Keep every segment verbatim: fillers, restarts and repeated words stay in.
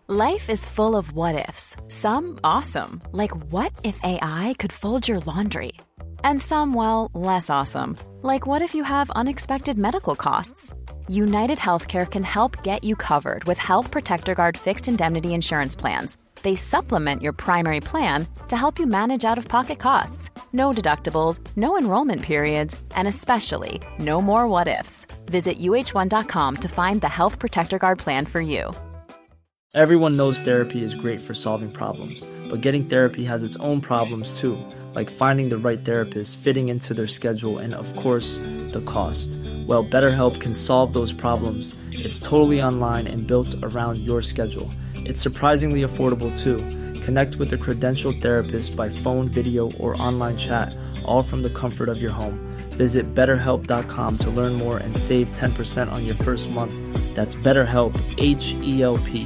Life is full of what-ifs. Some awesome, like what if A I could fold your laundry? And some, well, less awesome, like what if you have unexpected medical costs? United Healthcare can help get you covered with Health Protector Guard fixed indemnity insurance plans. They supplement your primary plan to help you manage out-of-pocket costs. No deductibles, no enrollment periods, and especially no more what-ifs. Visit U H one dot com to find the Health Protector Guard plan for you. Everyone knows therapy is great for solving problems, but getting therapy has its own problems too, like finding the right therapist, fitting into their schedule, and of course, the cost. Well, BetterHelp can solve those problems. It's totally online and built around your schedule. It's surprisingly affordable too. Connect with a credentialed therapist by phone, video, or online chat, all from the comfort of your home. Visit better help dot com to learn more and save ten percent on your first month. That's BetterHelp, H E L P.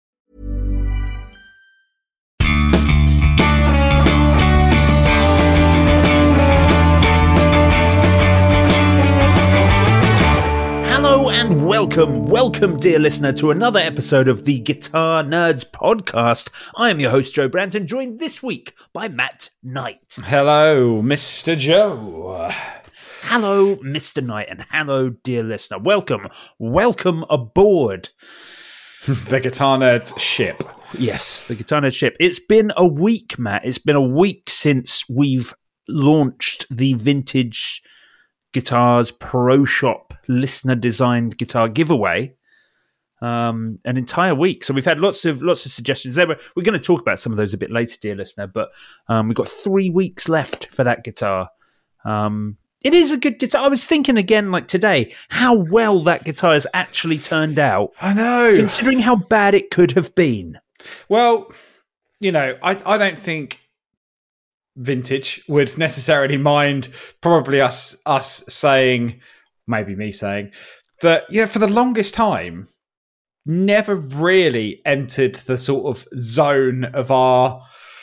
Hello and welcome, welcome dear listener to another episode of the Guitar Nerds podcast. I am your host Joe Branton, joined this week by Matt Knight. Hello, Mister Joe. Hello, Mister Knight, and hello dear listener. Welcome, welcome aboard. The Guitar Nerds ship. Yes, the Guitar Nerds ship. It's been a week, Matt. It's been a week since we've launched the Vintage Guitars Pro Shop listener designed guitar giveaway. Um, an entire week. So we've had lots of lots of suggestions there. We're going to talk about some of those a bit later, dear listener, but um, we've got three weeks left for that guitar. Um, it is a good guitar. I was thinking again, like today, how well that guitar has actually turned out. I know. Considering how bad it could have been. Well, you know, I, I don't think Vintage would necessarily mind probably us us saying, maybe me saying, that, you know, for the longest time, never really entered the sort of zone of our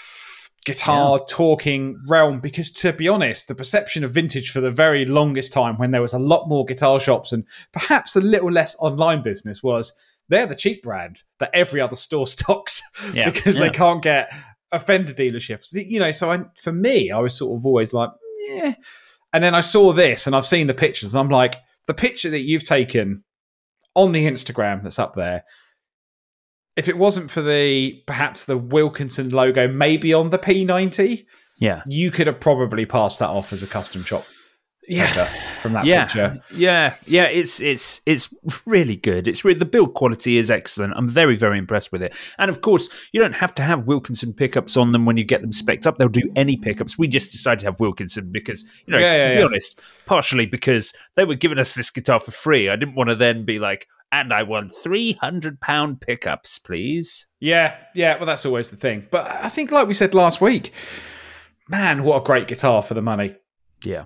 guitar yeah. talking realm, because to be honest, the perception of Vintage for the very longest time, when there was a lot more guitar shops and perhaps a little less online business, was they're the cheap brand that every other store stocks yeah. because yeah. they can't get a Fender dealerships. You know, so I, for me, I was sort of always like, yeah. And then I saw this and I've seen the pictures and I'm like, the picture that you've taken on the Instagram that's up there, if it wasn't for the perhaps the Wilkinson logo maybe on the P ninety, yeah, you could have probably passed that off as a custom shop. Yeah, from that yeah. picture. Yeah, yeah, it's it's it's really good. It's really, the build quality is excellent. I'm very, very impressed with it. And of course, you don't have to have Wilkinson pickups on them when you get them spec'd up. They'll do any pickups. We just decided to have Wilkinson because, you know, yeah, yeah, to be yeah. honest, partially because they were giving us this guitar for free. I didn't want to then be like, and I want three hundred pound pickups, please. Yeah, yeah, well, that's always the thing. But I think, like we said last week, man, what a great guitar for the money. Yeah.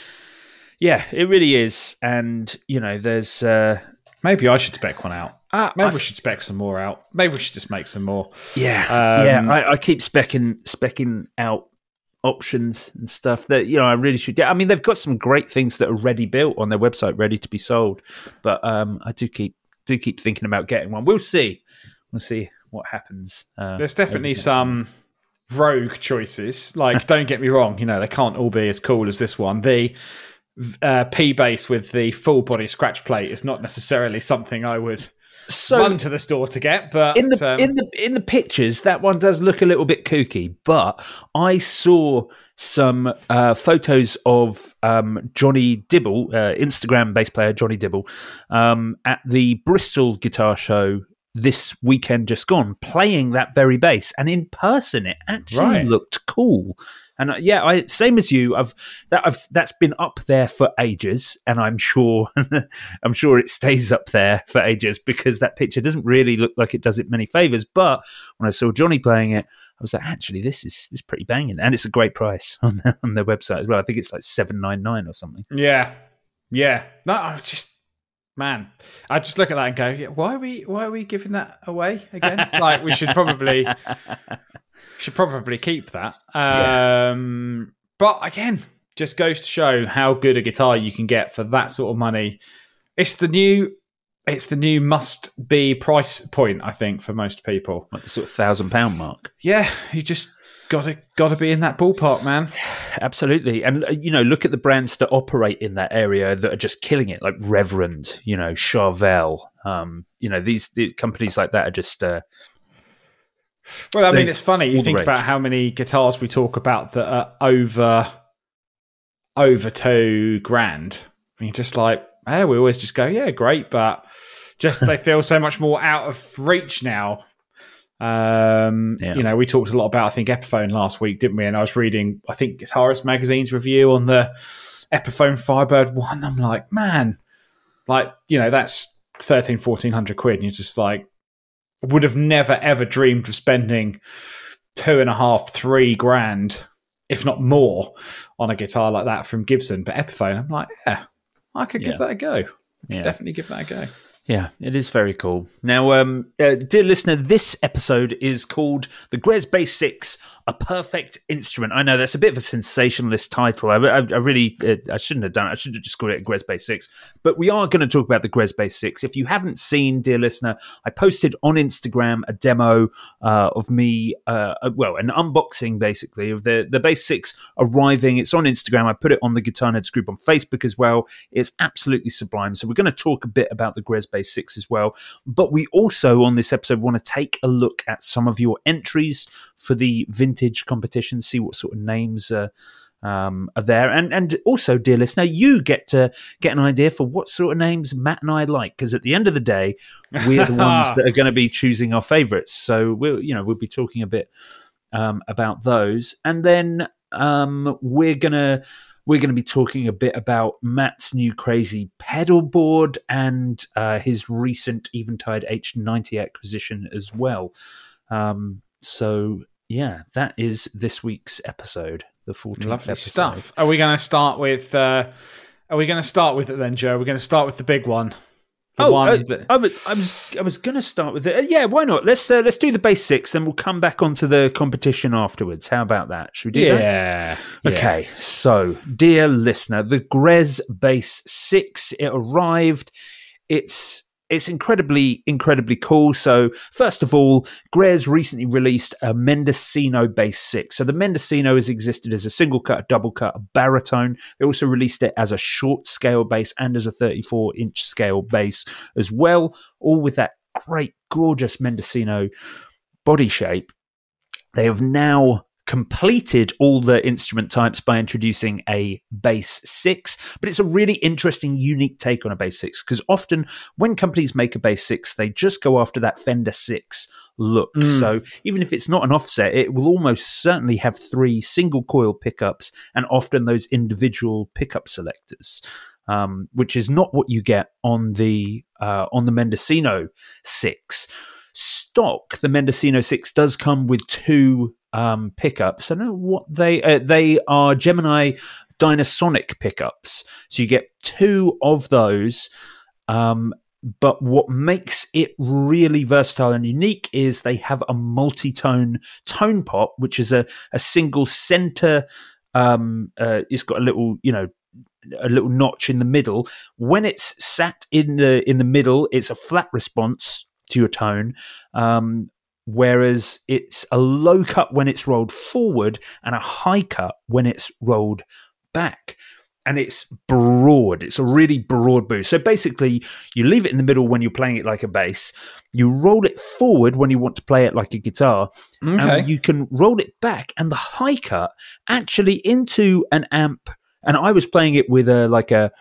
Yeah, it really is. And, you know, there's... Uh, Maybe I should spec one out. Uh, Maybe I've, we should spec some more out. Maybe we should just make some more. Yeah, um, yeah. I, I keep specking, specking out options and stuff that, you know, I really should get. I mean, they've got some great things that are ready built on their website, ready to be sold. But um, I do keep do keep thinking about getting one. We'll see. We'll see what happens. Uh, There's definitely some rogue choices. Like, don't get me wrong, you know, they can't all be as cool as this one. The uh, P bass with the full body scratch plate is not necessarily something I would so, run to the store to get. But in the um, in the in the pictures, that one does look a little bit kooky. But I saw some uh, photos of um, Johnny Dibble, uh, Instagram bass player Johnny Dibble, um, at the Bristol Guitar Show this weekend just gone, playing that very bass, and in person it actually right. looked cool. And uh, yeah, I same as you. I've that I've that's been up there for ages, and I'm sure I'm sure it stays up there for ages because that picture doesn't really look like it does it many favors. But when I saw Johnny playing it, I was like, actually, this is this is pretty banging, and it's a great price on their, on their website as well. I think it's like seven nine nine or something. Yeah, yeah. No, I just. Man, I just look at that and go, yeah, why are we why are we giving that away again? Like, we should probably should probably keep that. Um, yeah. But again, just goes to show how good a guitar you can get for that sort of money. It's the new it's the new must-be price point, I think, for most people. Like the sort of thousand pound mark. Yeah, you just gotta gotta be in that ballpark, man. Absolutely. And, uh, you know, look at the brands that operate in that area that are just killing it, like Reverend, you know, Charvel. Um, you know, these, these companies like that are just... Uh, well, I mean, it's funny. You think rage. about how many guitars we talk about that are over, over two grand. And you're just like, hey, we always just go, yeah, great, but just they feel so much more out of reach now. Um, yeah. You know, we talked a lot about, I think, Epiphone last week, didn't we? And I was reading, I think, Guitarist Magazine's review on the Epiphone Firebird one. I'm like, man, like, you know, that's thirteen, fourteen hundred quid. And you're just like, would have never, ever dreamed of spending two and a half, three grand, if not more, on a guitar like that from Gibson. But Epiphone, I'm like, yeah, I could give yeah. that a go. I could yeah. definitely give that a go. Yeah, it is very cool. Now, um, uh, dear listener, this episode is called The Grez Bass six, A Perfect Instrument. I know that's a bit of a sensationalist title. I, I, I really, uh, I shouldn't have done it. I should have just called it a Grez Bass six. But we are going to talk about the Grez Bass six. If you haven't seen, dear listener, I posted on Instagram a demo uh, of me, uh, well, an unboxing basically of the, the Bass six arriving. It's on Instagram. I put it on the Guitar Nerds group on Facebook as well. It's absolutely sublime. So we're going to talk a bit about the Grez Bass six as well. But we also, on this episode, want to take a look at some of your entries for the vintage competition, see what sort of names uh, um, are there. And and also, dear listener, you get to get an idea for what sort of names Matt and I like, because at the end of the day, we're the ones that are going to be choosing our favourites. So we'll, you know, we'll be talking a bit um, about those. And then um, we're going to We're going to be talking a bit about Matt's new crazy pedal board and uh, his recent Eventide H ninety acquisition as well. Um, so, yeah, that is this week's episode, the fourteenth Lovely episode. stuff. Are we going to start with? Uh, are we going to start with it then, Joe? We're going to start with the big one. The oh, one uh, that... I was, I was, I was going to start with it. Uh, yeah, why not? Let's uh, let's do the Bass six, then we'll come back onto the competition afterwards. How about that? Should we do yeah, that? Okay. Yeah. So, dear listener, the Grez Bass six, it arrived. It's it's incredibly incredibly cool. So, first of all, Grez recently released a Mendocino Bass six. So, the Mendocino has existed as a single cut, a double cut, a baritone. They also released it as a short scale bass and as a thirty-four inch scale bass as well, all with that great, gorgeous Mendocino body shape. They have now completed all the instrument types by introducing a Bass six, but it's a really interesting, unique take on a Bass six, because often when companies make a Bass six, they just go after that Fender six look. Mm. So even if it's not an offset, it will almost certainly have three single coil pickups and often those individual pickup selectors. Um, which is not what you get on the uh, on the Mendocino six. Stock, the Mendocino six does come with two um, pickups. I don't know what they uh, they are Gemini Dynasonic pickups. So you get two of those. Um, but what makes it really versatile and unique is they have a multi-tone tone pot, which is a, a single center. Um, uh, it's got a little, you know, a little notch in the middle. When it's sat in the in the middle, it's a flat response to your tone, um, whereas it's a low cut when it's rolled forward and a high cut when it's rolled back. And it's broad. It's a really broad boost. So basically, you leave it in the middle when you're playing it like a bass. You roll it forward when you want to play it like a guitar. Okay. And you can roll it back and the high cut actually into an amp. And I was playing it with a like a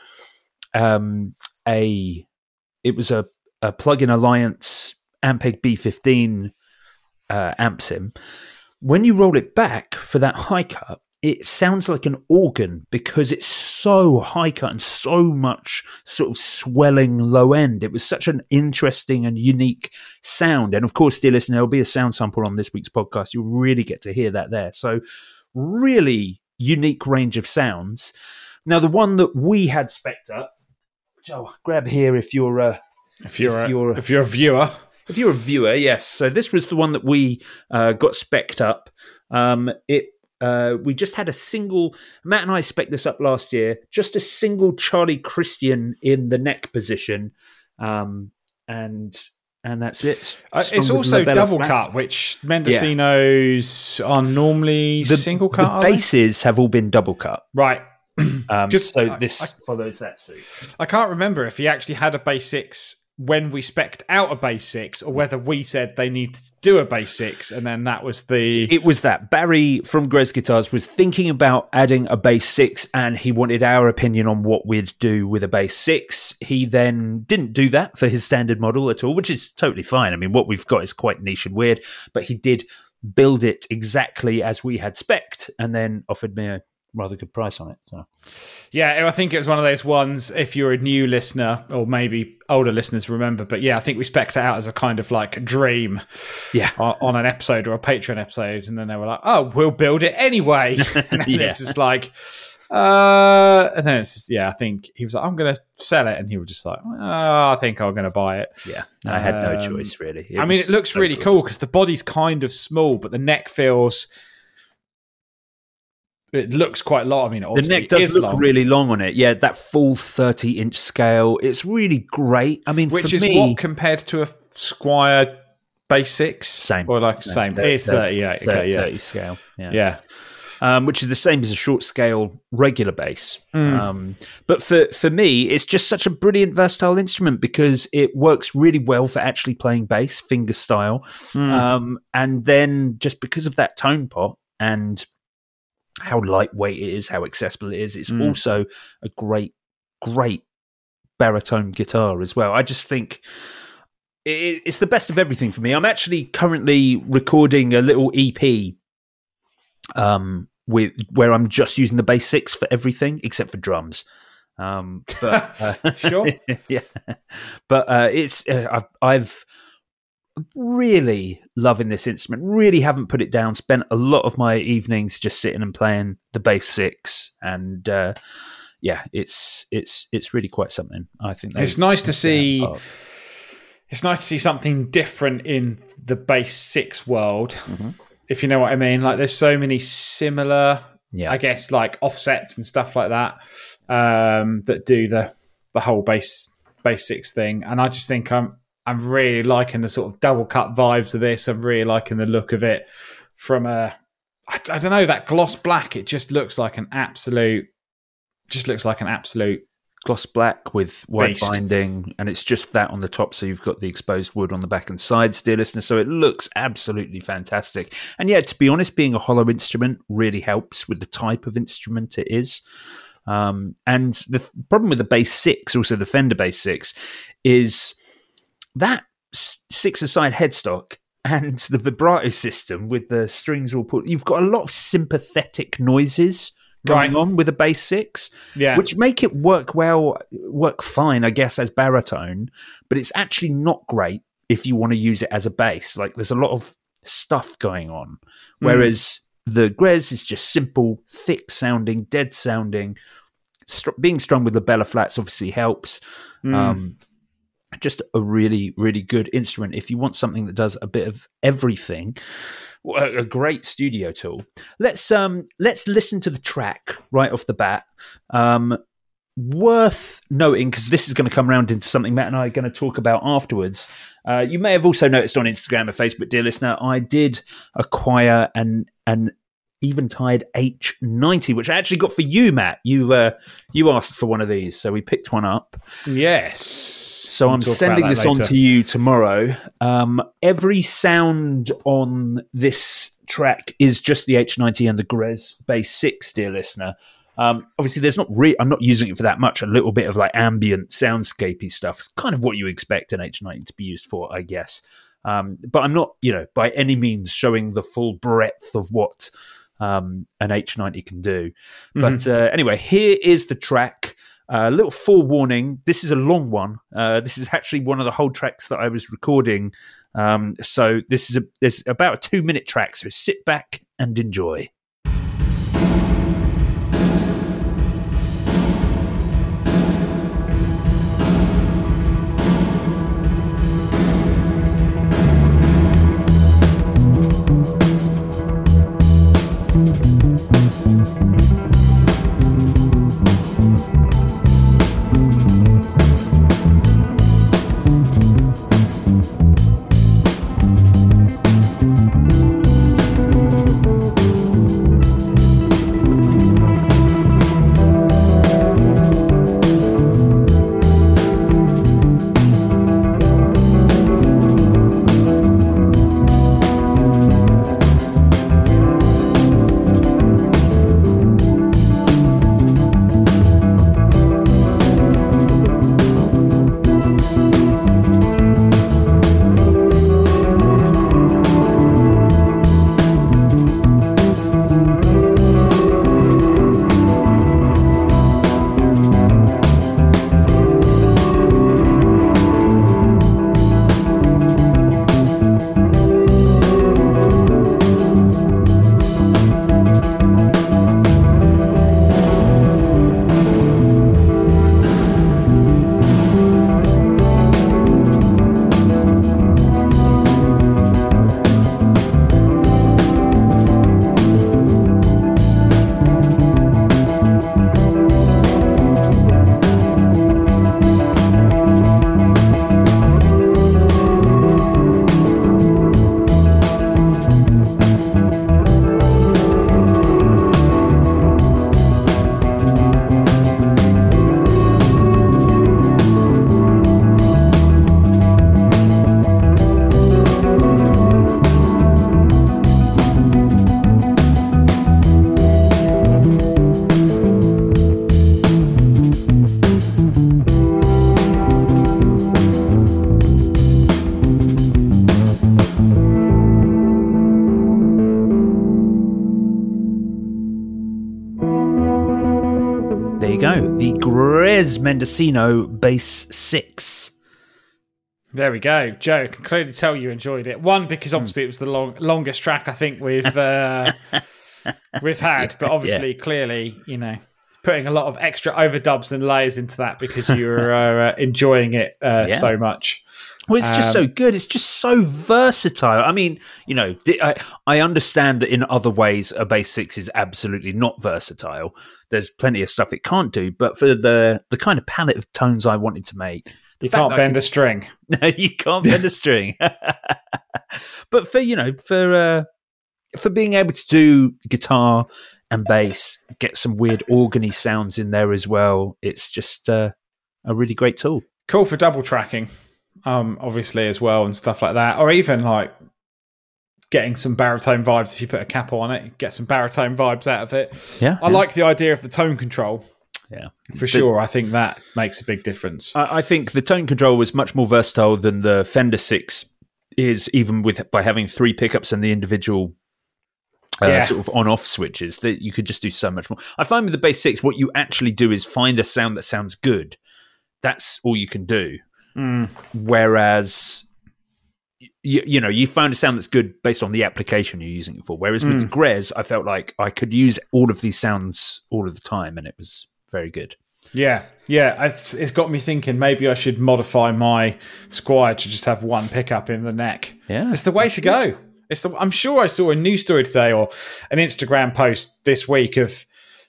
um a it was a, a Plug-in Alliance Ampeg B fifteen uh, amp sim. When you roll it back for that high cut, it sounds like an organ because it's so high cut and so much sort of swelling low end. It was such an interesting and unique sound. And of course, dear listener, there'll be a sound sample on this week's podcast. You'll really get to hear that there. So really unique range of sounds. Now, the one that we had spec'd up, Joe, grab here if you're a, if you're, if a, you're, if you're a viewer. If you're a viewer, yes. So this was the one that we uh, got spec'd up. Um, it uh, we just had a single. Matt and I spec'd this up last year. Just a single Charlie Christian in the neck position. um, and and that's it. Uh, it's also double flat. cut, which Mendocinos yeah. are normally the, single cut. The bases have all been double cut, right? um, Just, so I, this I, follows that suit. I can't remember if he actually had a base six when we spec'd out a base six, or whether we said they need to do a base six, and then that was the... It was that. Barry from Grez Guitars was thinking about adding a base six, and he wanted our opinion on what we'd do with a base six. He then didn't do that for his standard model at all, which is totally fine. I mean, what we've got is quite niche and weird, but he did build it exactly as we had spec'd, and then offered me a rather good price on it. So. Yeah, I think it was one of those ones, if you're a new listener, or maybe older listeners remember, but yeah, I think we spec'd it out as a kind of like a dream yeah. on, on an episode or a Patreon episode, and then they were like, oh, we'll build it anyway. And then yeah. it's just like, uh, and then it's just, yeah, I think he was like, I'm going to sell it, and he was just like, oh, I think I'm going to buy it. Yeah, I had no um, choice, really. It I mean, it looks so really cool because the body's kind of small, but the neck feels... It looks quite long. I mean, the neck does look long. really long on it. Yeah, that full thirty-inch scale. It's really great. I mean, which for is me, what compared to a Squire base six, same or like the same. same. It's thirty-eight. Okay, yeah, thirty scale. Yeah, yeah. Um, which is the same as a short scale regular bass. Mm. Um, but for for me, it's just such a brilliant, versatile instrument because it works really well for actually playing bass finger style, mm. um, and then just because of that tone pot and how lightweight it is, how accessible it is. It's mm. also a great, great baritone guitar as well. I just think it, it's the best of everything for me. I'm actually currently recording a little E P um, with where I'm just using the bass six for everything except for drums. Um, but uh, sure, yeah. But uh, it's uh, I've, I've really loving this instrument, really haven't put it down, spent a lot of my evenings just sitting and playing the bass six, and uh yeah it's it's it's really quite something. I think it's nice to see it's nice to see something different in the bass six world, mm-hmm. if you know what I mean. Like there's so many similar yeah I guess like offsets and stuff like that um that do the the whole bass bass six thing, and I just think I'm I'm really liking the sort of double cut vibes of this. I'm really liking the look of it from a, I, I don't know, that gloss black. It just looks like an absolute, just looks like an absolute gloss black with white beast. binding. And it's just that on the top. So you've got the exposed wood on the back and sides, dear listener. So it looks absolutely fantastic. And yeah, to be honest, being a hollow instrument really helps with the type of instrument it is. Um, and the th- problem with the bass six, also the Fender bass six, is that six-a-side headstock and the vibrato system with the strings all put, you've got a lot of sympathetic noises going right. on with a bass six, yeah. which make it work well, work fine, I guess, as baritone, but it's actually not great if you want to use it as a bass. Like there's a lot of stuff going on, whereas mm. the Grez is just simple, thick-sounding, dead-sounding. St- being strung with the Bella flats obviously helps. Mm. Um, Just a really, really good instrument. If you want something that does a bit of everything, a great studio tool. Let's um, let's listen to the track right off the bat. Um, worth noting, because this is going to come around into something Matt and I are going to talk about afterwards. Uh, you may have also noticed on Instagram and Facebook, dear listener, I did acquire an an Eventide H ninety, which I actually got for you, Matt. You uh, you asked for one of these, so we picked one up. Yes. So I'm sending this later on to you tomorrow. Um, every sound on this track is just the H ninety and the Grez bass six, dear listener. Um, obviously, there's not re- I'm not using it for that much. A little bit of like ambient soundscapey stuff. It's kind of what you expect an H ninety to be used for, I guess. Um, but I'm not, you know, by any means showing the full breadth of what um, an H ninety can do. Mm-hmm. But uh, anyway, here is the track. A uh, little forewarning, this is a long one. Uh, this is actually one of the whole tracks that I was recording. Um, so this is a, there's about a two-minute track, so sit back and enjoy. the Grez Mendocino Bass six. There we go. Joe, can clearly tell you enjoyed it. One, because obviously it was the long, longest track I think we've uh, we've had, but obviously, yeah. clearly, you know, putting a lot of extra overdubs and layers into that because you're uh, enjoying it uh, yeah. so much. Well, it's just um, so good. It's just so versatile. I mean, you know, I, I understand that in other ways a bass six is absolutely not versatile. There's plenty of stuff it can't do, but for the the kind of palette of tones I wanted to make, you can't bend a string. No, you can't bend a string. But for you know, for uh, for being able to do guitar and bass, get some weird organy sounds in there as well, it's just uh, a really great tool. Cool for double tracking, um, obviously as well, and stuff like that, or even like getting some baritone vibes. If you put a capo on it, get some baritone vibes out of it. Yeah, I yeah. like the idea of the tone control. Yeah, for sure. I think that makes a big difference. I, I think the tone control was much more versatile than the Fender six is, even with by having three pickups and the individual uh, yeah. sort of on-off switches. That you could just do so much more. I find with the Bass six, what you actually do is find a sound that sounds good. That's all you can do. Mm. Whereas, you, you know, you find a sound that's good based on the application you're using it for. Whereas with mm. Grez, I felt like I could use all of these sounds all of the time, and it was very good. Yeah, yeah. It's got me thinking maybe I should modify my Squier to just have one pickup in the neck. Yeah, it's the way to go. It's the, I'm sure I saw a news story today or an Instagram post this week of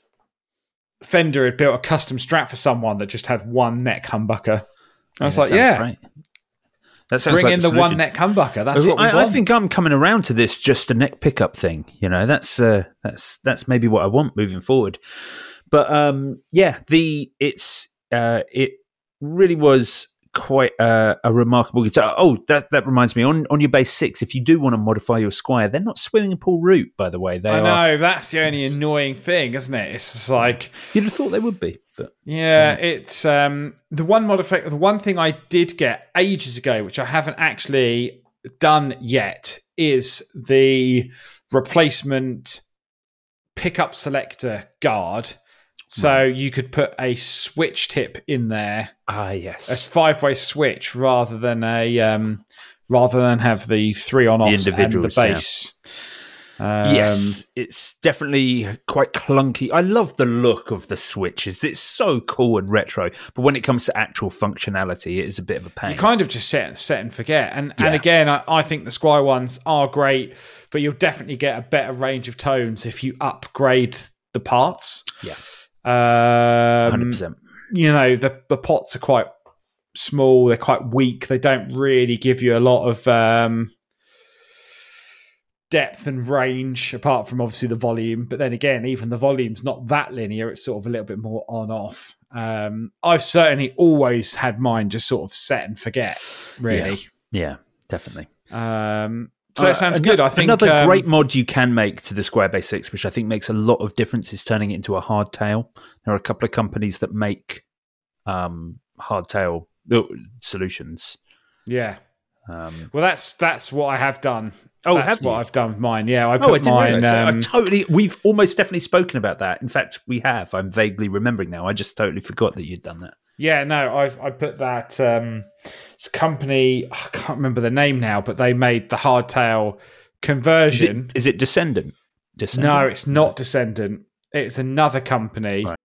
Fender had built a custom Strat for someone that just had one neck humbucker. I was yeah, like, yeah. Great. That sounds Bring like in the, the one neck humbucker. That's what we I, want. I think I'm coming around to this just a neck pickup thing. You know, that's uh, that's that's maybe what I want moving forward. But um, yeah, the it's uh, it really was quite uh, a remarkable guitar. Oh, that that reminds me, on on your Bass six, if you do want to modify your Squier, they're not swimming pool root, by the way. They I are, know that's the only annoying thing, isn't it? It's just like you'd have thought they would be, but yeah, um, it's um, the one modify. The one thing I did get ages ago, which I haven't actually done yet, is the replacement pickup selector guard. So you could put a switch tip in there. Ah, yes, a five-way switch rather than a um, rather than have the three on-offs and the bass. Yeah. Um, yes, it's definitely quite clunky. I love the look of the switches; it's so cool and retro. But when it comes to actual functionality, it is a bit of a pain. You kind of just set set and forget. And yeah. and again, I, I think the Squier ones are great, but you'll definitely get a better range of tones if you upgrade the parts. Yeah. Um, one hundred percent. You know, the, the pots are quite small. They're quite weak. They don't really give you a lot of um, depth and range, apart from obviously the volume. But then again, even the volume's not that linear. It's sort of a little bit more on-off. Um, I've certainly always had mine just sort of set and forget, really. Yeah, yeah definitely. Um So it sounds uh, good. I think another um, great mod you can make to the Squier Bass six, which I think makes a lot of difference, is turning it into a hardtail. There are a couple of companies that make um, hardtail solutions. Yeah. Um, well, that's that's what I have done. Oh, that's have what you? I've done with mine. Yeah, I put oh, I didn't mine. Um, I totally. We've almost definitely spoken about that. In fact, we have. I'm vaguely remembering now. I just totally forgot that you'd done that. Yeah, no, I've I put that. Um, it's a company. I can't remember the name now, but they made the hardtail conversion. Is it, is it Descendant? Descendant? No, it's not Descendant. It's another company. Right.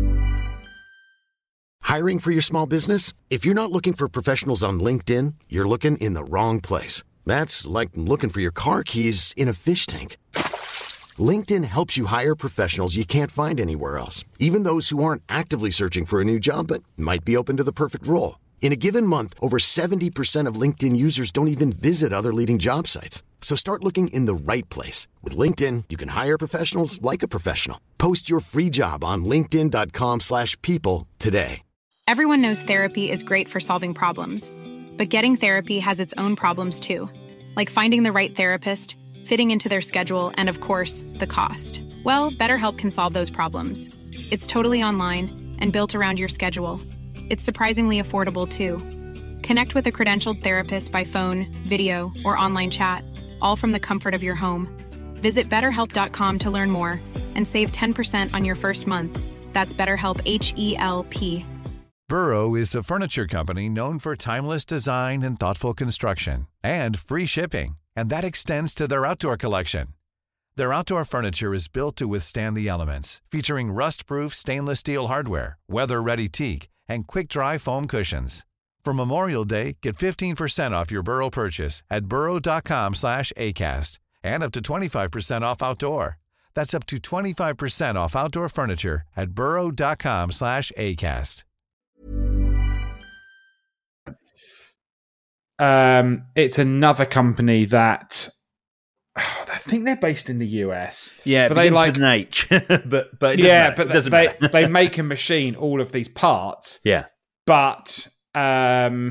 Hiring for your small business? If you're not looking for professionals on LinkedIn, you're looking in the wrong place. That's like looking for your car keys in a fish tank. LinkedIn helps you hire professionals you can't find anywhere else, even those who aren't actively searching for a new job but might be open to the perfect role. In a given month, over seventy percent of LinkedIn users don't even visit other leading job sites. So start looking in the right place. With LinkedIn, you can hire professionals like a professional. Post your free job on linkedin.com slash people today. Everyone knows therapy is great for solving problems. But getting therapy has its own problems too. Like finding the right therapist, fitting into their schedule, and of course, the cost. Well, BetterHelp can solve those problems. It's totally online and built around your schedule. It's surprisingly affordable, too. Connect with a credentialed therapist by phone, video, or online chat, all from the comfort of your home. Visit better help dot com to learn more and save ten percent on your first month. That's BetterHelp, H E L P. Burrow is a furniture company known for timeless design and thoughtful construction, and free shipping, and that extends to their outdoor collection. Their outdoor furniture is built to withstand the elements, featuring rust-proof stainless steel hardware, weather-ready teak, and quick-dry foam cushions. For Memorial Day, get fifteen percent off your Burrow purchase at burrow.com slash ACAST and up to twenty-five percent off outdoor. That's up to twenty-five percent off outdoor furniture at burrow.com slash ACAST. Um, it's another company that oh, I think they're based in the U S. Yeah, but they they like with an H, but but it doesn't yeah, matter. but it doesn't they matter. they make and machine all of these parts. Yeah, but um,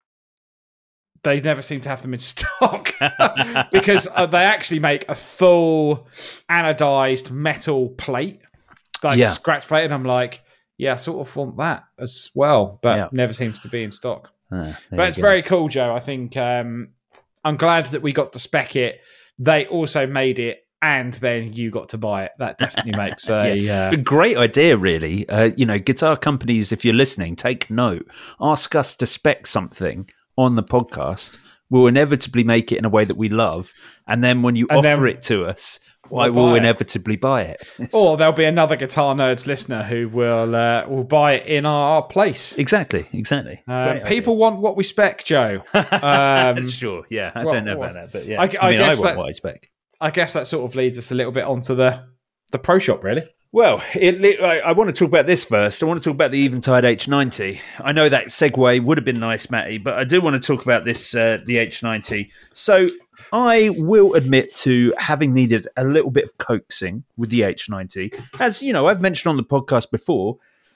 they never seem to have them in stock because uh, they actually make a full anodized metal plate, like Yeah. a scratch plate, and I'm like, yeah, I sort of want that as well, but Yeah. never seems to be in stock. Ah, there But you it's go. very cool, Joe. I think um, I'm glad that we got to spec it. They also made it, and then you got to buy it. That definitely makes a Yeah. uh, A great idea, really. Uh, you know, guitar companies, if you're listening, take note. Ask us to spec something on the podcast. We'll inevitably make it in a way that we love, and then when you And offer then it to us, I we'll will buy it. inevitably buy it. It's- Or there'll be another Guitar Nerds listener who will uh, will buy it in our place. exactly, exactly. Uh, Great people want what we spec, Joe. idea. Um, sure, yeah. I well, don't know well, about that, but yeah. I- I, I mean, guess I want that's- what I spec. I guess that sort of leads us a little bit onto the the Pro Shop, really. Well, it, it, I, I want to talk about this first. I want to talk about the Eventide H ninety. I know that segue would have been nice, Matty, but I do want to talk about this, uh, the H ninety. So I will admit to having needed a little bit of coaxing with the H ninety. As, you know, I've mentioned on the podcast before,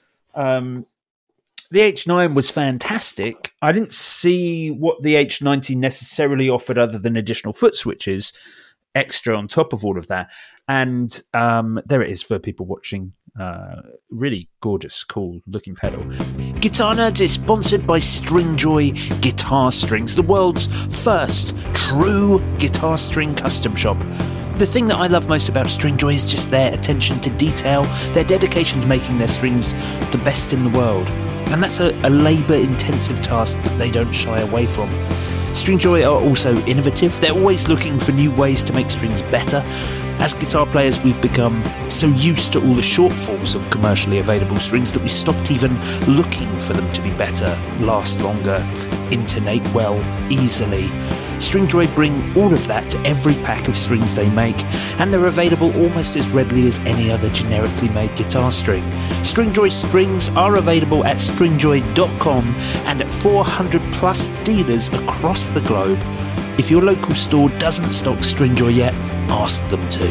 um, the H nine was fantastic. I didn't see what the H ninety necessarily offered other than additional foot switches, extra on top of all of that. And um, there it is for people watching. Uh, really gorgeous, cool looking pedal. Guitar Nerds is sponsored by Stringjoy Guitar Strings, the world's first true guitar string custom shop. The thing that I love most about Stringjoy is just their attention to detail, their dedication to making their strings the best in the world. And that's a, a labour-intensive task that they don't shy away from. Stringjoy are also innovative. They're always looking for new ways to make strings better. As guitar players, we've become so used to all the shortfalls of commercially available strings that we stopped even looking for them to be better, last longer, intonate well, easily. Stringjoy bring all of that to every pack of strings they make, and they're available almost as readily as any other generically made guitar string. Stringjoy strings are available at stringjoy dot com and at four hundred plus dealers across the globe. If your local store doesn't stock Stringjoy yet, ask them to.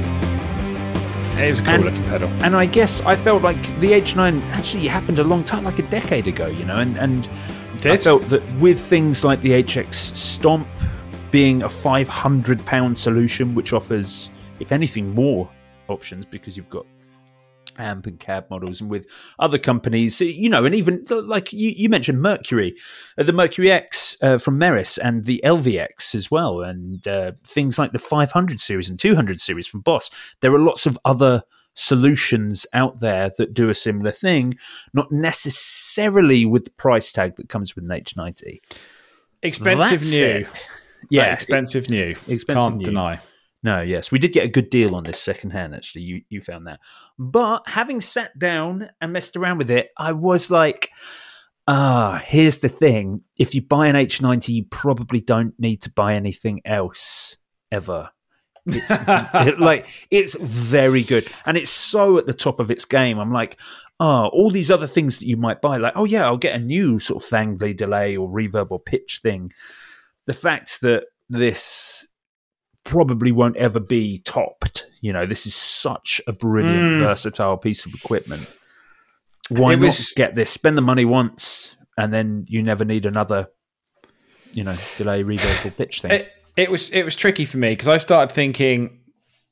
It is a cool And- looking pedal. And I guess I felt like the H nine actually happened a long time, like a decade ago, you know, and, and I Did? felt that with things like the H X Stomp being a five hundred pound solution, which offers, if anything, more options because you've got amp and cab models, and with other companies, you know, and even like you, you mentioned Mercury, uh, the Mercury X uh, from Meris, and the L V X as well, and uh, things like the five hundred series and two hundred series from Boss. There are lots of other solutions out there that do a similar thing, not necessarily with the price tag that comes with an H ninety. Expensive That's new. it. Yeah, Yeah, expensive new. expensive Can't new. deny. No, yes, we did get a good deal on this secondhand. Actually, you you found that. But having sat down and messed around with it, I was like, ah, here's the thing: if you buy an H ninety, you probably don't need to buy anything else ever. It's it, like it's very good, and it's so at the top of its game. I'm like, oh, all these other things that you might buy, like, oh yeah, I'll get a new sort of Thangli delay or reverb or pitch thing. The fact that this probably won't ever be topped. You know, this is such a brilliant, Mm. versatile piece of equipment. Why It not was- get this? Spend the money once, and then you never need another, you know, delay, reverb, or pitch thing. It, it was it was tricky for me because I started thinking.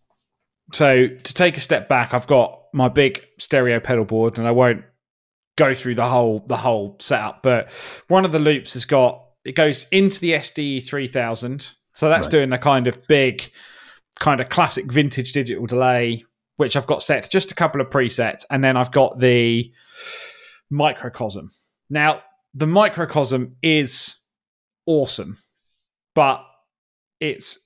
So to take a step back, I've got my big stereo pedal board, and I won't go through the whole the whole setup. But one of the loops has got it goes into the S D three thousand, so that's Right. doing a kind of big, kind of classic vintage digital delay which I've got set to just a couple of presets, and then I've got the Microcosm. Now, the Microcosm is awesome, but it's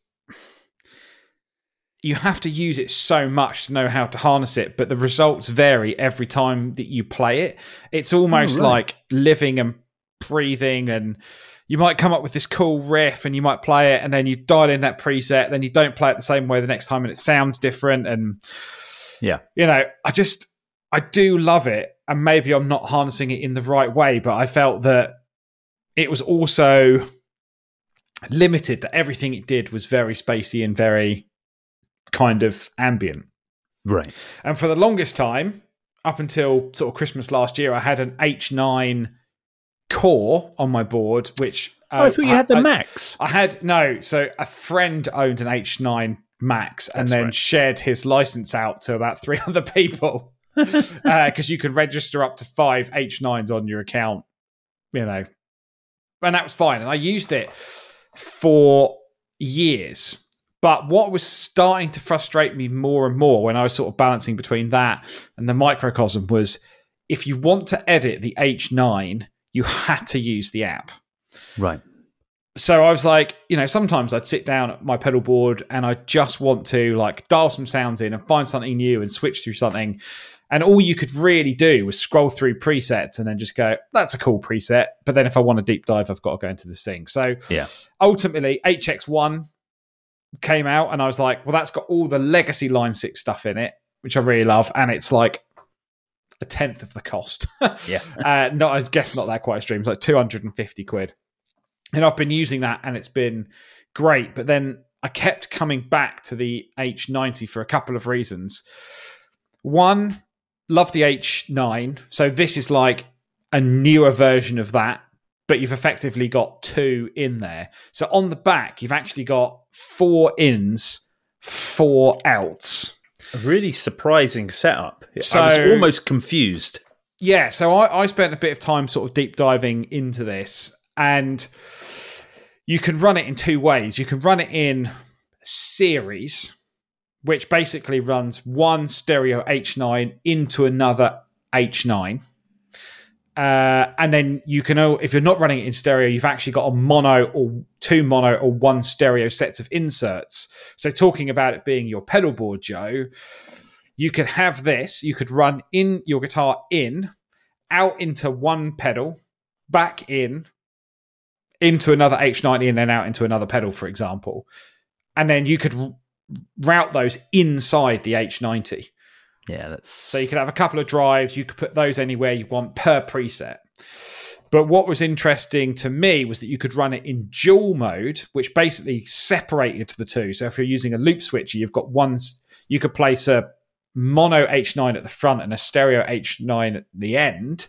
you have to use it so much to know how to harness it, but the results vary every time that you play it. It's almost oh, right. like living and breathing, and you might come up with this cool riff and you might play it, and then you dial in that preset, then you don't play it the same way the next time and it sounds different. And yeah, you know, I just I do love it, and maybe I'm not harnessing it in the right way, but I felt that it was also limited, that everything it did was very spacey and very kind of ambient. Right. And for the longest time, up until sort of Christmas last year, I had an H nine core on my board, which... Uh, oh, I thought you I, had the I, Max. I had... No, so a friend owned an H nine Max and That's then right. shared his license out to about three other people because uh, you could register up to five H nines on your account, you know. And that was fine. And I used it for years. But what was starting to frustrate me more and more when I was sort of balancing between that and the Microcosm was, if you want to edit the H nine, you had to use the app. Right. So I was like, you know, sometimes I'd sit down at my pedal board and I just want to like dial some sounds in and find something new and switch through something. And all you could really do was scroll through presets and then just go, that's a cool preset. But then if I want a deep dive, I've got to go into this thing. So yeah. ultimately, H X one came out and I was like, well, that's got all the legacy Line six stuff in it, which I really love. And it's like a tenth of the cost. yeah. uh, not, I guess not that quite extreme. It's like two hundred fifty quid. And I've been using that and it's been great. But then I kept coming back to the H ninety for a couple of reasons. One, love the H nine. So this is like a newer version of that, but you've effectively got two in there. So on the back, you've actually got four ins, four outs. A really surprising setup. So, I was almost confused. Yeah, so I, I spent a bit of time sort of deep diving into this, and you can run it in two ways. You can run it in series, which basically runs one stereo H nine into another H nine. Uh, and then you can, if you're not running it in stereo, you've actually got a mono or two mono or one stereo sets of inserts. So talking about it being your pedal board, Joe, you could have this, you could run in your guitar in, out into one pedal, back in, into another H ninety and then out into another pedal, for example. And then you could r- route those inside the H ninety. Yeah, that's... So you could have a couple of drives, you could put those anywhere you want per preset. But what was interesting to me was that you could run it in dual mode, which basically separated the two. So if you're using a loop switcher, you've got one, you could place a mono H nine at the front and a stereo H nine at the end.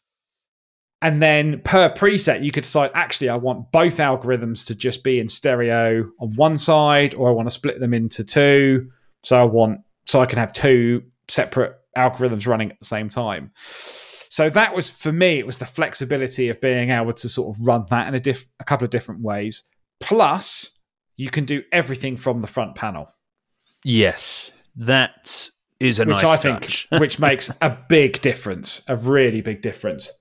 And then per preset, you could decide, actually, I want both algorithms to just be in stereo on one side, or I want to split them into two. So I want, so I can have two separate algorithms running at the same time. So that was, for me, it was the flexibility of being able to sort of run that in a, diff- a couple of different ways. Plus, you can do everything from the front panel. Yes, that is a which nice I touch. think, which makes a big difference, a really big difference.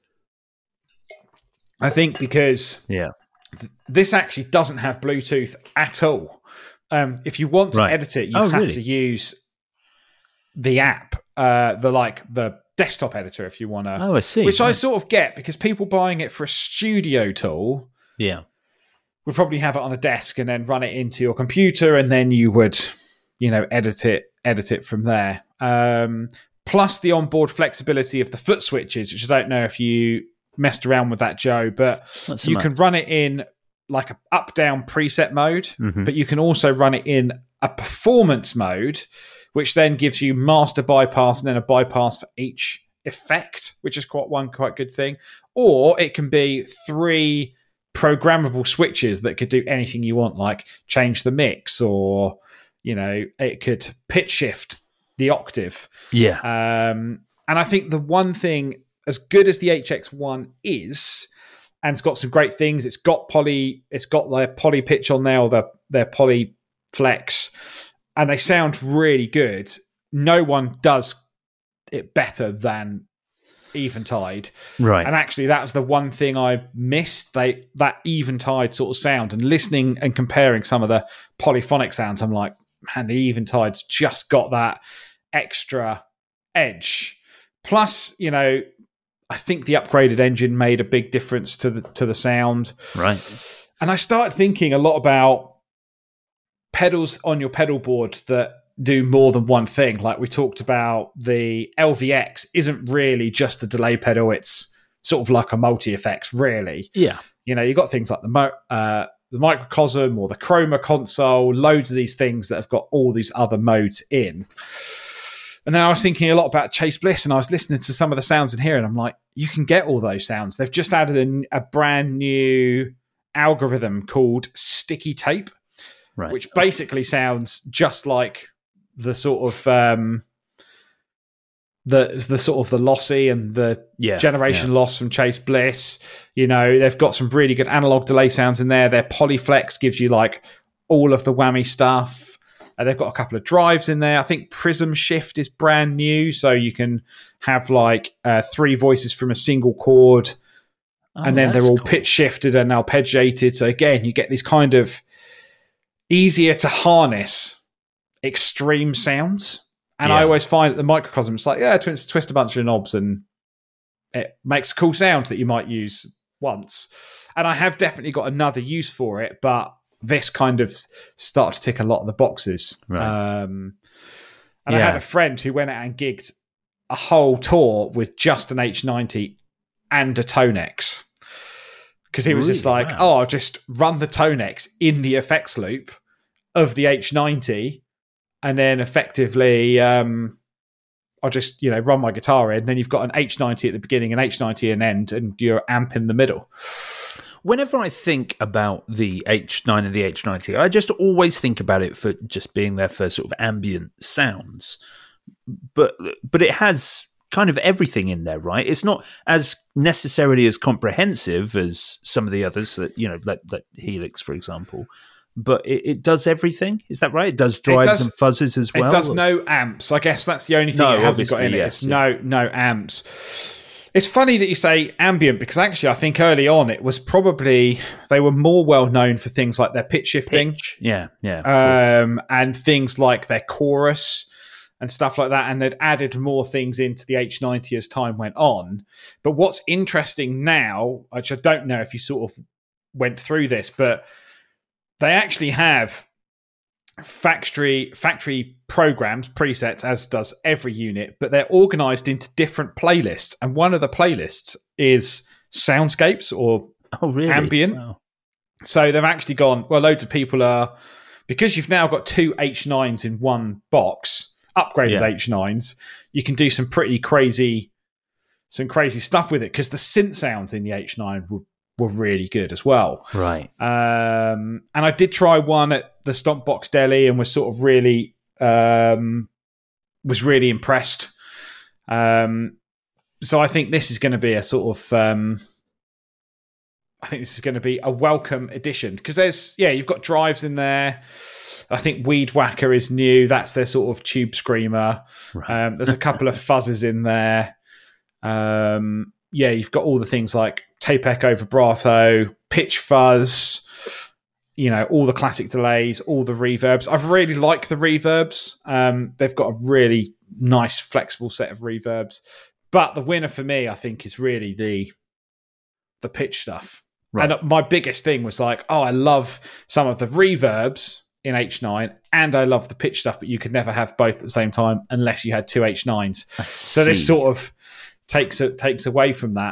I think because yeah, th- this actually doesn't have Bluetooth at all. Um, if you want to right. edit it, you oh, have really? to use the app, uh, the like the desktop editor, if you want to. Oh, I see. Which right. I sort of get, because people buying it for a studio tool, yeah, would probably have it on a desk and then run it into your computer, and then you would, you know, edit it, edit it from there. Um, plus the onboard flexibility of the foot switches, which I don't know if you messed around with that, Joe, but Not so you much. can run it in like a up-down preset mode, Mhm. but you can also run it in a performance mode, which then gives you master bypass and then a bypass for each effect, which is quite one quite good thing. Or it can be three programmable switches that could do anything you want, like change the mix, or, you know, it could pitch shift the octave. Yeah. Um, and I think the one thing, as good as the H X one is, and it's got some great things, it's got poly, it's got their poly pitch on there, or their, their poly flex, and they sound really good. no one does it better than Eventide. Right. And actually, that was the one thing I missed. They that Eventide sort of sound, and listening and comparing some of the polyphonic sounds, I'm like, man, the Eventide's just got that extra edge. Plus, you know, I think the upgraded engine made a big difference to the to the sound. Right. And I started thinking a lot about pedals on your pedal board that do more than one thing. Like we talked about, the L V X isn't really just a delay pedal. It's sort of like a multi-effects, really. Yeah. You know, you've got things like the mo- uh, the microcosm or the chroma console, loads of these things that have got all these other modes in. And then I was thinking a lot about Chase Bliss, and I was listening to some of the sounds in here, and I'm like, you can get all those sounds. They've just added a, a brand new algorithm called Sticky Tape, right. which basically sounds just like the sort of um, the the sort of the lossy and the yeah, generation yeah. loss from Chase Bliss. You know, they've got some really good analog delay sounds in there. Their Polyflex gives you like all of the whammy stuff. Uh, they've got a couple of drives in there. I think Prism Shift is brand new, so you can have like uh, three voices from a single chord, oh, and then they're all cool. pitch shifted and arpeggiated. So again, you get these kind of easier to harness extreme sounds. And yeah. I always find that the microcosm, it's like, yeah, twist, twist a bunch of knobs and it makes a cool sound that you might use once. And I have definitely got another use for it, but this kind of started to tick a lot of the boxes. Right. Um, and yeah. I had a friend who went out and gigged a whole tour with just an H ninety and a Tonex. Because he was really? just like, wow. oh, I'll just run the Tonex in the effects loop of the H ninety, and then effectively um, I'll just, you know, run my guitar in. And then you've got an H ninety at the beginning, an H ninety at an end, and your amp in the middle. Whenever I think about the H nine and the H ninety, I just always think about it for just being there for sort of ambient sounds. But but it has kind of everything in there, right? It's not as necessarily as comprehensive as some of the others, that you know, like, like Helix, for example. But it, it does everything. Is that right? It does drives it does, and fuzzes as well? It does or? no amps. I guess that's the only thing no, it hasn't got in it. Yes, it's yeah. no, no amps. It's funny that you say ambient, because actually I think early on it was probably, they were more well known for things like their pitch shifting. Pitch. Yeah, yeah. Um, and things like their chorus and stuff like that. And they'd added more things into the H ninety as time went on. But what's interesting now, which I don't know if you sort of went through this, but they actually have factory factory programs, presets, as does every unit, but they're organized into different playlists. And one of the playlists is soundscapes or oh, really? ambient. Wow. So they've actually gone, well, loads of people are, because you've now got two H nines in one box, upgraded yeah. H nines, you can do some pretty crazy, some crazy stuff with it, because the synth sounds in the H nine were were really good as well. Right. Um, and I did try one at the Stompbox Deli and was sort of really, um, was really impressed. Um, so I think this is going to be a sort of, um, I think this is going to be a welcome addition, because there's, yeah, you've got drives in there. I think Weed Whacker is new. That's their sort of tube screamer. Right. Um, there's a couple of fuzzes in there. Um, yeah, you've got all the things like tape echo, vibrato, pitch fuzz, you know, all the classic delays, all the reverbs. I really like the reverbs. Um, they've got a really nice, flexible set of reverbs. But the winner for me, I think, is really the the pitch stuff. Right. And my biggest thing was like, oh, I love some of the reverbs in H nine, and I love the pitch stuff, but you could never have both at the same time unless you had two H nines. So this sort of takes it takes away from that.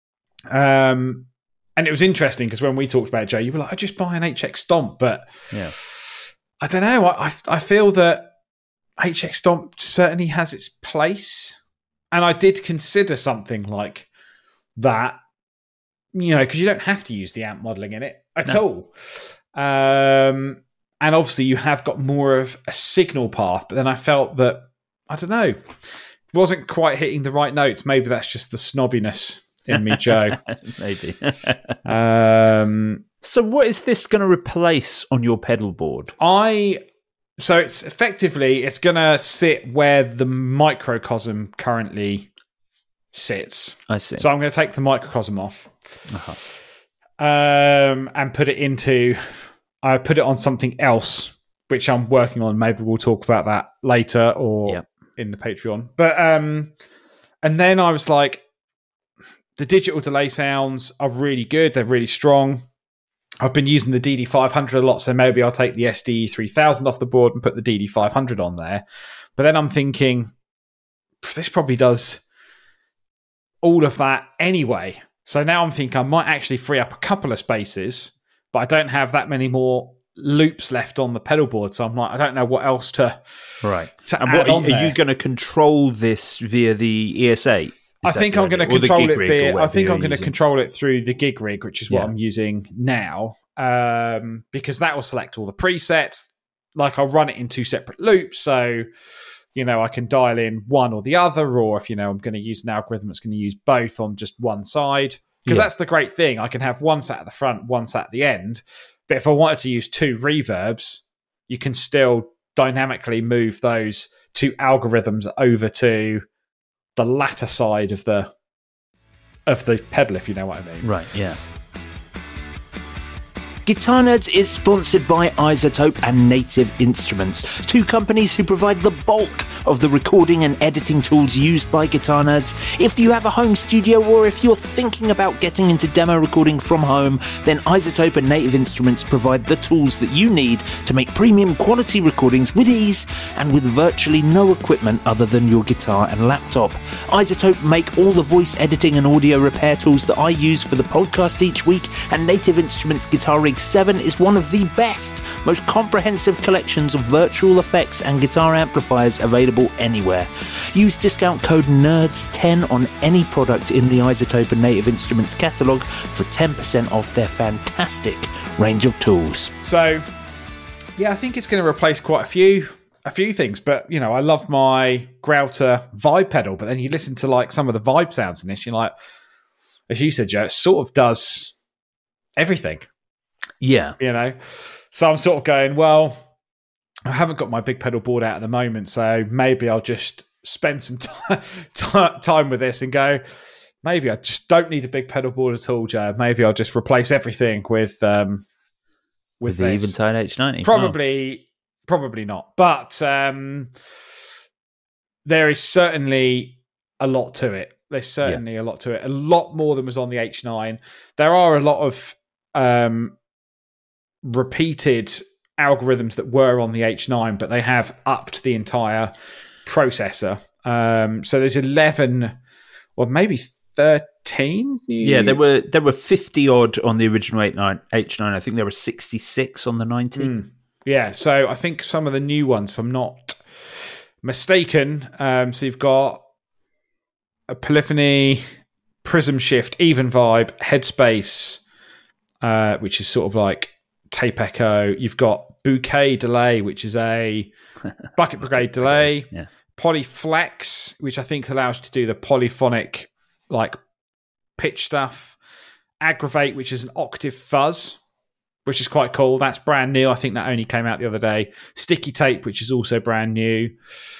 Um, and it was interesting because when we talked about it, Joe, you were like, I just buy an H X Stomp, but yeah, I don't know. I I feel that H X Stomp certainly has its place, and I did consider something like that, you know, because you don't have to use the amp modeling in it at no. all. Um, and obviously you have got more of a signal path, but then I felt that, I don't know, wasn't quite hitting the right notes. Maybe that's just the snobbiness in me, Joe. Maybe. um, so what is this going to replace on your pedal board? I so it's effectively it's going to sit where the microcosm currently sits. I see. So I'm going to take the microcosm off, Uh-huh. um, and put it into. I put it on something else, which I'm working on. Maybe we'll talk about that later or Yep. in the Patreon. But um, and then I was like, the digital delay sounds are really good. They're really strong. I've been using the D D five hundred a lot, so maybe I'll take the S D E three thousand off the board and put the D D five hundred on there. But then I'm thinking, this probably does all of that anyway. So now I'm thinking I might actually free up a couple of spaces, but I don't have that many more loops left on the pedal board. So I'm like, I don't know what else to, Right. to And add what on are there. you going to control this via the E S A? Is I that think the I'm going to idea? Or the control gig it rig or via. I whatever think you're I'm going to using? control it through the gig rig, which is what Yeah. I'm using now, um, because that will select all the presets. Like I'll run it in two separate loops, so you know I can dial in one or the other, or if you know I'm going to use an algorithm that's going to use both on just one side. Because Yeah. that's the great thing. I can have one sat at the front, one sat at the end. But if I wanted to use two reverbs, you can still dynamically move those two algorithms over to the latter side of the of the pedal, if you know what I mean. Right, yeah. Guitar Nerds is sponsored by iZotope and Native Instruments, two companies who provide the bulk of the recording and editing tools used by guitar nerds. If you have a home studio or if you're thinking about getting into demo recording from home, then iZotope and Native Instruments provide the tools that you need to make premium quality recordings with ease and with virtually no equipment other than your guitar and laptop. iZotope make all the voice editing and audio repair tools that I use for the podcast each week, and Native Instruments Guitar Rig seven is one of the best, most comprehensive collections of virtual effects and guitar amplifiers available anywhere. Use discount code nerds ten on any product in the iZotope and Native Instruments catalogue for ten percent off their fantastic range of tools. So, yeah, I think it's going to replace quite a few a few things. But you know, I love my Grouter vibe pedal. But then you listen to like some of the vibe sounds in this, you're like, as you said, Joe, it sort of does everything. Yeah. You know, so I'm sort of going, well, I haven't got my big pedal board out at the moment, so maybe I'll just spend some time time with this and go, maybe I just don't need a big pedal board at all, Joe. Maybe I'll just replace everything with um with, With the this. Eventide H ninety. Probably, probably not. But um, there is certainly a lot to it. There's certainly a lot to it. A lot more than was on the H nine. There are a lot of um, repeated algorithms that were on the H nine, but they have upped the entire processor. Um, so there's eleven, or maybe thirteen. New... Yeah, there were there were fifty odd on the original H nine. H nine. I think there were sixty-six on the ninety. Mm. Yeah, so I think some of the new ones, if I'm not mistaken, um, so you've got a Polyphony, Prism Shift, Even Vibe, Headspace, uh, which is sort of like Tape Echo. You've got Bouquet Delay, which is a Bucket Brigade delay. Yeah. Polyflex, which I think allows you to do the polyphonic like pitch stuff. Aggravate, which is an octave fuzz, which is quite cool. That's brand new. I think that only came out the other day. Sticky Tape, which is also brand new.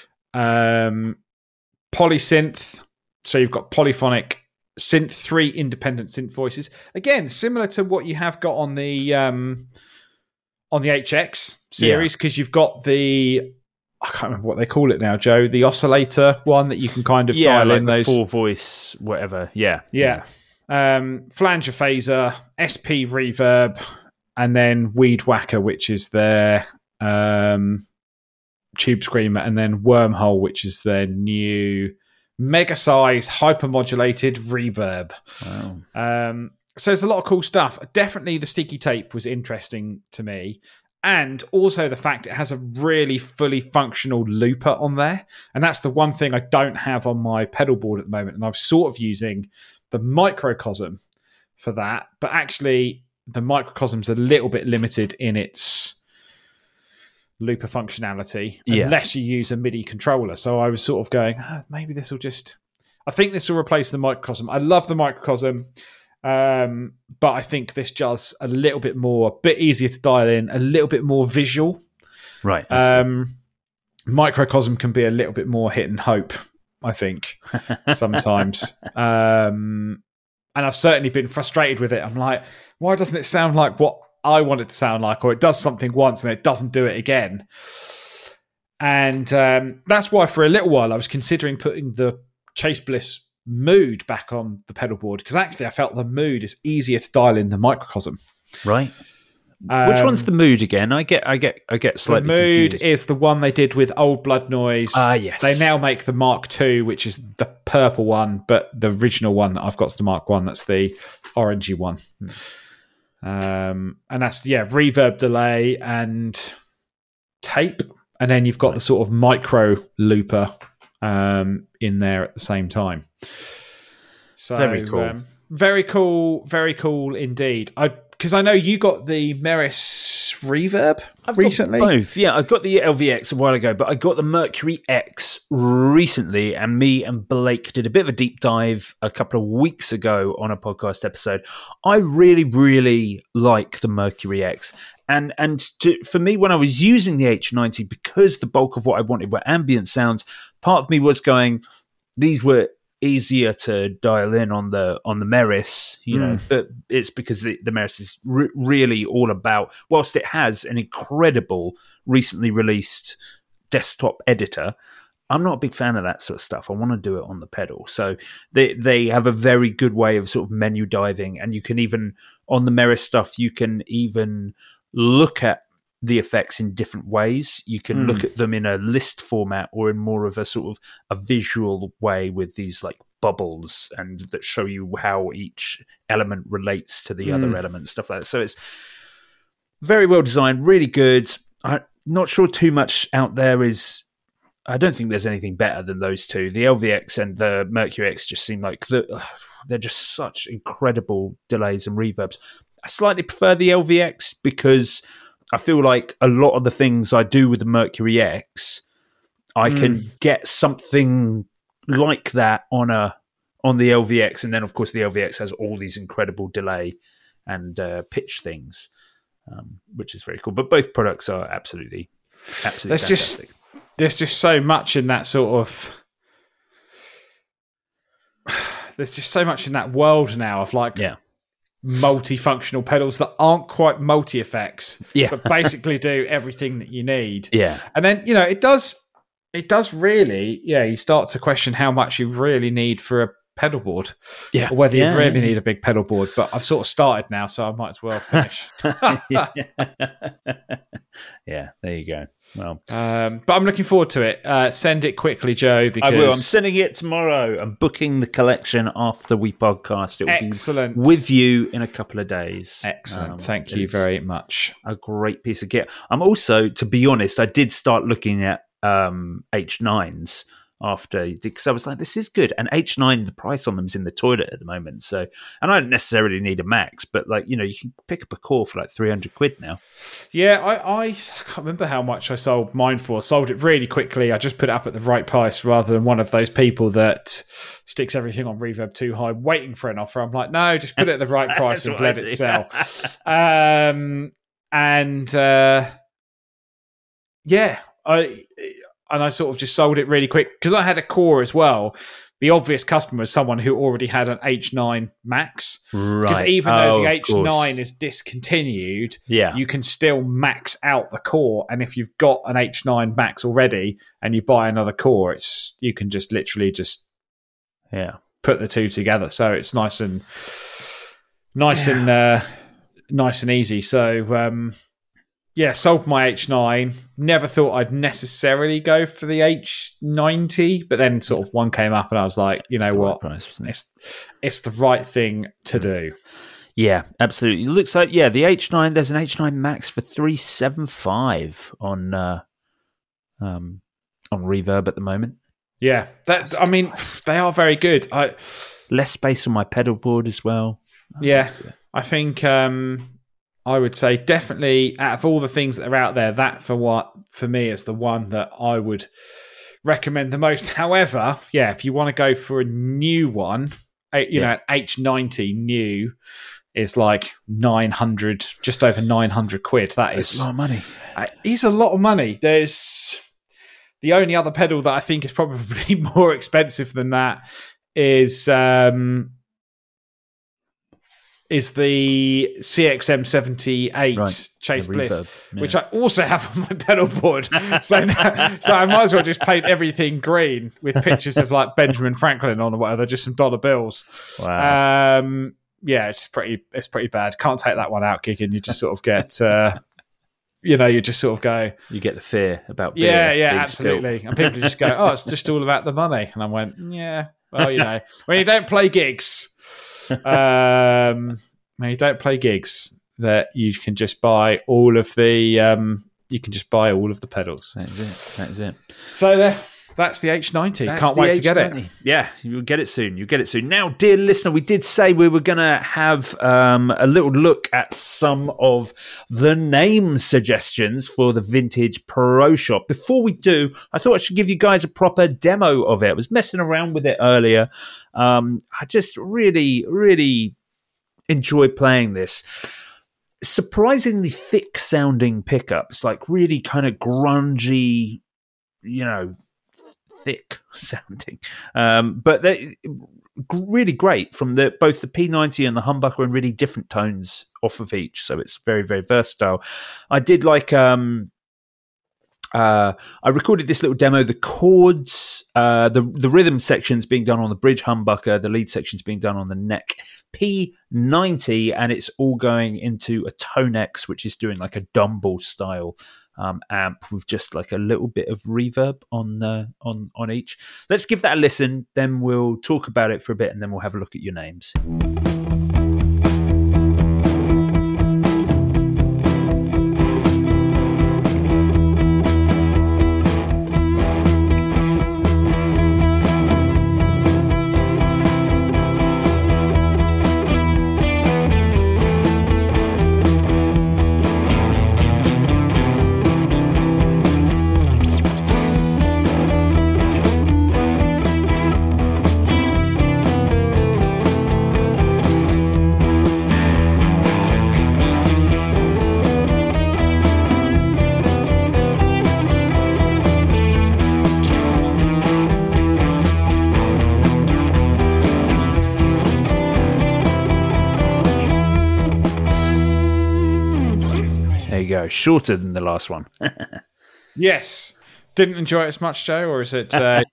Um, Polysynth. So you've got polyphonic synth, three independent synth voices. Again, similar to what you have got on the um, on the H X series, because you've got the, I can't remember what they call it now, Joe, the oscillator one that you can kind of Yeah, dial like in the those. full voice, whatever. Yeah. Yeah. Um, Flanger Phaser, S P Reverb, and then Weed Whacker, which is their um, Tube Screamer, and then Wormhole, which is their new mega size hypermodulated reverb. Wow. Um, so there's a lot of cool stuff. Definitely the Sticky Tape was interesting to me. And also the fact it has a really fully functional looper on there. And that's the one thing I don't have on my pedal board at the moment. And I'm sort of using the microcosm for that. But actually, the microcosm's a little bit limited in its looper functionality, Yeah. unless you use a MIDI controller. So I was sort of going, ah, maybe this will just... I think this will replace the microcosm. I love the microcosm. Um, but I think this does a little bit more, a bit easier to dial in, a little bit more visual. Right. I Um, Microcosm can be a little bit more hit and hope, I think, sometimes. um, and I've certainly been frustrated with it. I'm like, why doesn't it sound like what I want it to sound like? Or it does something once and it doesn't do it again. And um, that's why for a little while I was considering putting the Chase Bliss mood back on the pedal board, because actually I felt the mood is easier to dial in than Microcosm. Right. Um, Which one's the mood again? I get, I get, I get slightly The mood confused. is the one they did with Old Blood Noise. Ah, yes. They now make the Mark two, which is the purple one, but the original one that I've got is the Mark one. That's the orangey one. Um, and that's, yeah, reverb delay and tape. And then you've got the sort of micro looper um, in there at the same time. So, Very cool. Um, very cool. Very cool indeed. I Because I know you got the Meris Reverb I've recently. got both. Yeah, I got the L V X a while ago, but I got the Mercury X recently, and me and Blake did a bit of a deep dive a couple of weeks ago on a podcast episode. I really, really like the Mercury X. And and to, for me, when I was using the H ninety, because the bulk of what I wanted were ambient sounds, part of me was going, these were easier to dial in on the on the Meris, you know, Mm. but it's because the, the Meris is re- really all about, whilst it has an incredible recently released desktop editor, I'm not a big fan of that sort of stuff. I want to do it on the pedal. So they they have a very good way of sort of menu diving, and you can even, on the Meris stuff, you can even look at the effects in different ways. You can Mm. look at them in a list format or in more of a sort of a visual way with these like bubbles and that show you how each element relates to the Mm. other element, stuff like that. So it's very well designed, really good. I'm not sure too much out there is, I don't think there's anything better than those two. The L V X and the Mercury X just seem like the, they're just such incredible delays and reverbs. I slightly prefer the L V X because I feel like a lot of the things I do with the Mercury X, I Mm. can get something like that on a on the L V X, and then of course the L V X has all these incredible delay and uh, pitch things, um, which is very cool. But both products are absolutely, absolutely There's fantastic. just there's just so much in that sort of. There's just so much in that world now of like Yeah. multifunctional pedals that aren't quite multi effects, Yeah. but basically do everything that you need. Yeah. And then, you know, it does, it does really, yeah, you start to question how much you really need for a pedal board, Yeah. or whether Yeah, you really yeah. need a big pedal board. But I've sort of started now, so I might as well finish. Yeah, there you go. Well, um, but I'm looking forward to it. Uh, send it quickly, Joe, because I will. I'm sending it tomorrow. I'm booking the collection after we podcast. It will excellent be with you in a couple of days. Excellent. Um, Thank you it's very much. A great piece of kit. I'm also, to be honest, I did start looking at um, H nines after, because I was like, this is good. And H nine, the price on them is in the toilet at the moment. So, and I don't necessarily need a max, but like, you know, you can pick up a core for like three hundred quid now. Yeah, I, I, I can't remember how much I sold mine for. Sold it really quickly. I just put it up at the right price rather than one of those people that sticks everything on reverb too high, waiting for an offer. I'm like, no, just put it at the right price and That's let what it I sell. um, and uh, yeah, I and I sort of just sold it really quick because I had a core as well. The obvious customer is someone who already had an H nine Max. Because Right. even Oh, though of the H nine course. is discontinued, Yeah. you can still max out the core. And if you've got an H nine Max already and you buy another core, it's you can just literally just Yeah. put the two together. So it's nice and nice and uh, nice and easy. So um, yeah, sold my H nine. Never thought I'd necessarily go for the H ninety, but then sort of one came up and I was like, you know It's the right what, price, wasn't it? it's it's the right thing to do. Yeah, absolutely. It looks like, yeah, the H nine, there's an H nine Max for three seventy-five on uh, um, on Reverb at the moment. Yeah, that I mean, they are very good. I Less space on my pedal board as well. yeah, I think um, I would say definitely out of all the things that are out there, that for what for me is the one that I would recommend the most. However, yeah, if you want to go for a new one, a- you Yeah. know, an H ninety new, is like nine hundred, just over nine hundred quid. That is That's a lot of money. Uh, it's a lot of money. There's the only other pedal that I think is probably more expensive than that is um, is the C X M seventy-eight Right. Chase The Bliss, Reverb, yeah. which I also have on my pedal board. so, now, so I might as well just paint everything green with pictures of like Benjamin Franklin on or whatever, just some dollar bills. Wow. Um, yeah, it's pretty. It's pretty bad. Can't take that one out, Gigan. You just sort of get. Uh, You know, you just sort of go, You get the fear about beer. yeah, yeah, being absolutely. spilled. And people just go, oh, it's just all about the money. And I went, yeah, well, you know, when you don't play gigs, um, when you don't play gigs, that you can just buy all of the, um, you can just buy all of the pedals. That is it. That is it. So there, that's the H ninety. That's Can't the wait to get H ninety. it. Yeah, you'll get it soon. You'll get it soon. Now, dear listener, we did say we were going to have um, a little look at some of the name suggestions for the Vintage Pro Shop. Before we do, I thought I should give you guys a proper demo of it. I was messing around with it earlier. Um, I just really, really enjoy playing this. Surprisingly thick sounding pickups, like really kind of grungy, you know, thick sounding, um, but they're really great from the both the P ninety and the humbucker, and really different tones off of each. So it's very, very versatile. I did like um, uh, I recorded this little demo. The chords, uh, the the rhythm section's being done on the bridge humbucker. The lead section's being done on the neck P ninety, and it's all going into a Tonex, which is doing like a Dumble style Um, amp with just like a little bit of reverb on uh, on on each. Let's give that a listen, then we'll talk about it for a bit, and then we'll have a look at your names. Go shorter than the last one. Yes. Didn't enjoy it as much, Joe, or is it? Uh...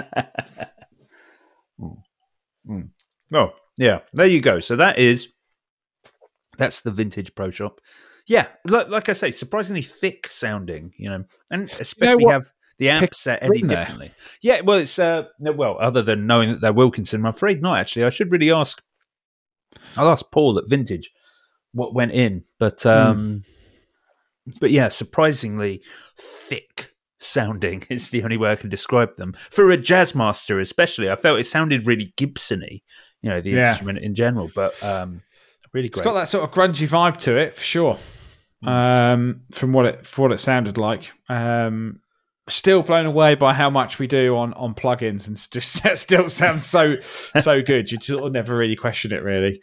mm. Mm. Oh, yeah. There you go. So that is that's the Vintage Pro Shop. Yeah, like, like I say, surprisingly thick sounding, you know, and especially you know have the amp set any differently. Yeah, well, it's uh, no, well, other than knowing that they're Wilkinson, I'm afraid not. Actually, I should really ask. I'll ask Paul at Vintage what went in, but. um mm. But yeah, surprisingly thick sounding is the only way I can describe them. For a jazz master especially, I felt it sounded really Gibson-y, you know, the yeah. instrument in general, but um, really great. It's got that sort of grungy vibe to it, for sure, mm. um, from what it for what it sounded like. Um, still blown away by how much we do on, on plugins, and just still sounds so so good. You sort of never really question it, really.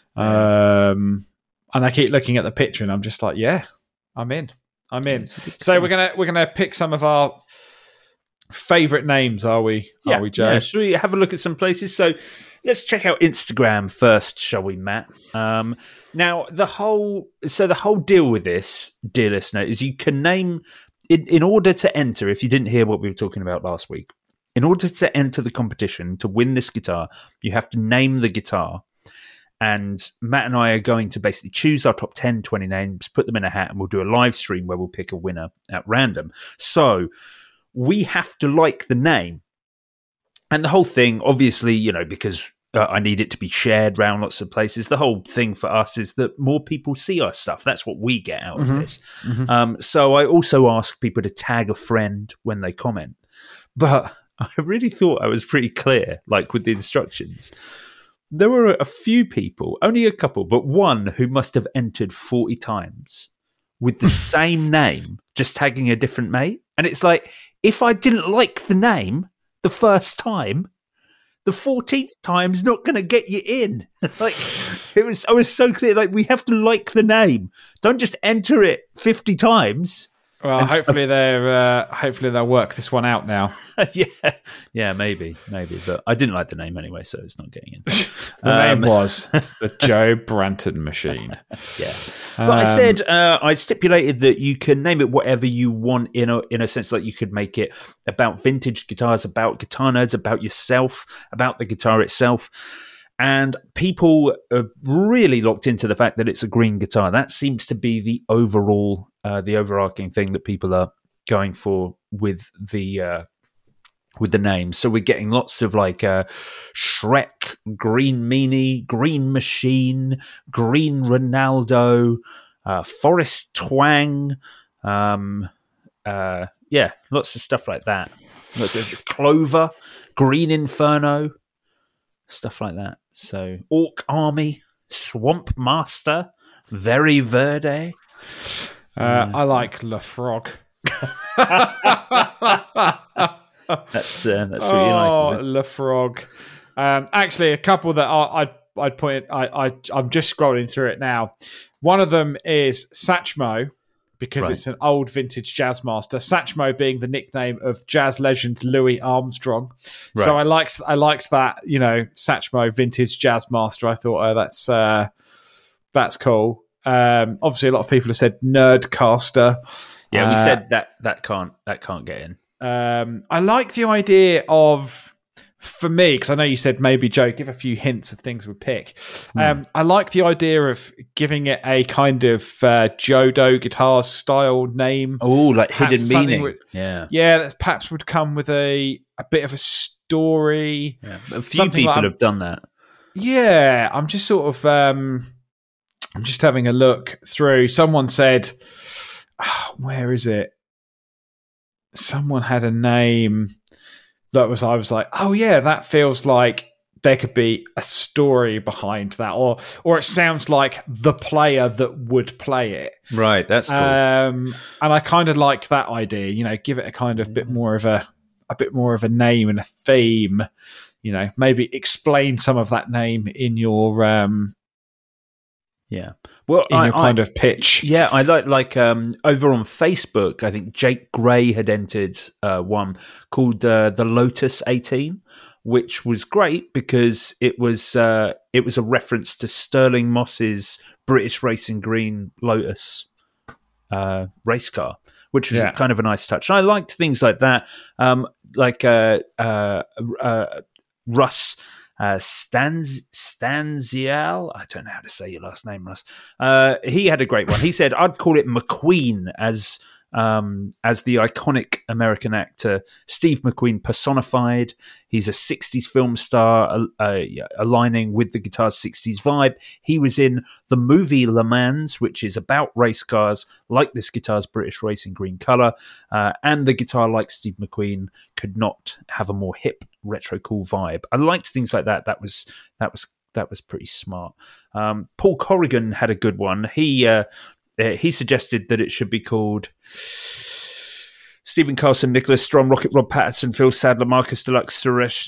Um, and I keep looking at the picture, and I'm just like, yeah. I'm in. I'm in. So we're gonna we're gonna pick some of our favourite names, are we? Yeah, are we, Joe? Yeah. Should we have a look at some places? So let's check out Instagram first, shall we, Matt? Um, now the whole so the whole deal with this, dear listener, is you can name in, in order to enter. If you didn't hear what we were talking about last week, in order to enter the competition to win this guitar, you have to name the guitar. And Matt and I are going to basically choose our top ten, twenty names, put them in a hat, and we'll do a live stream where we'll pick a winner at random. So we have to like the name. And the whole thing, obviously, you know, because uh, I need it to be shared around lots of places, the whole thing for us is that more people see our stuff. That's what we get out mm-hmm. of this. Mm-hmm. Um, so I also ask people to tag a friend when they comment. But I really thought I was pretty clear, like with the instructions. There were a few people, only a couple, but one who must have entered forty times with the same name, just tagging a different mate. And it's like, if I didn't like the name the first time, The fourteenth time's not going to get you in. Like it was, I was so clear. Like we have to like the name. Don't just enter it fifty times. Well, and hopefully stuff. they're uh, hopefully they'll work this one out now. yeah, yeah, maybe, maybe. But I didn't like the name anyway, so it's not getting in. The Um, name was the Joe Branton Machine. Yeah, but I Um, said uh, I stipulated that you can name it whatever you want in a in a sense. Like you could make it about vintage guitars, about guitar nerds, about yourself, about the guitar itself. And people are really locked into the fact that it's a green guitar. That seems to be the overall, uh, the overarching thing that people are going for with the uh, with the name. So we're getting lots of like uh, Shrek, Green Meanie, Green Machine, Green Ronaldo, uh, Forest Twang, um, uh, yeah, lots of stuff like that. Lots of Clover, Green Inferno, stuff like that. So Orc Army, Swamp Master, Very Verde. Uh, I like Le Frog. That's uh, that's what oh, you like. Is it? Le Frog. Um, actually, a couple that I, I'd I'd point. I, I I'm just scrolling through it now. One of them is Satchmo, because Right. it's an old vintage jazz master. Satchmo being the nickname of jazz legend Louis Armstrong. Right. So I liked I liked that, you know, Satchmo vintage jazz master. I thought, oh, that's uh, that's cool. Um, obviously, a lot of people have said Nerdcaster. Yeah, we Uh, said that that can't that can't get in. Um, I like the idea of, for me, because I know you said maybe, Joe, give a few hints of things we pick. Um, I like the idea of giving it a kind of uh, Jodo guitar style name. Oh, like Perhaps hidden something meaning. with- yeah. Yeah, that perhaps would come with a, a bit of a story. yeah. A few Something people like- have done that. Yeah, I'm just sort of, um, I'm just having a look through. Someone said, oh, where is it? Someone had a name that was, I was like, oh yeah, that feels like there could be a story behind that, or or it sounds like the player that would play it. Right, that's cool. Um, and I kind of like that idea. You know, give it a kind of bit more of a a bit more of a name and a theme. You know, maybe explain some of that name in your um yeah. Well, in I, your I- kind of pitch. Yeah, I like like um, over on Facebook. I think Jake Gray had entered uh, one called uh, the Lotus eighteen, which was great because it was uh, it was a reference to Sterling Moss's British Racing Green Lotus uh, race car, which was Yeah. kind of a nice touch. And I liked things like that, um, like uh, uh, uh, Russ. Uh, Stans Stanziel, I don't know how to say your last name, Russ. Uh, he had a great one. He said, "I'd call it McQueen as um, as the iconic American actor Steve McQueen personified. He's a sixties film star, uh, uh, aligning with the guitar's sixties vibe. He was in the movie Le Mans, which is about race cars, like this guitar's British Racing Green color, uh, and the guitar, like Steve McQueen, could not have a more hip, retro cool vibe. I liked things like that. That was that was that was pretty smart. Um, Paul Corrigan had a good one. He uh, uh, he suggested that it should be called Stephen Carlson, Nicholas Strom, Rocket Rob Patterson, Phil Sadler, Marcus Deluxe, Suresh.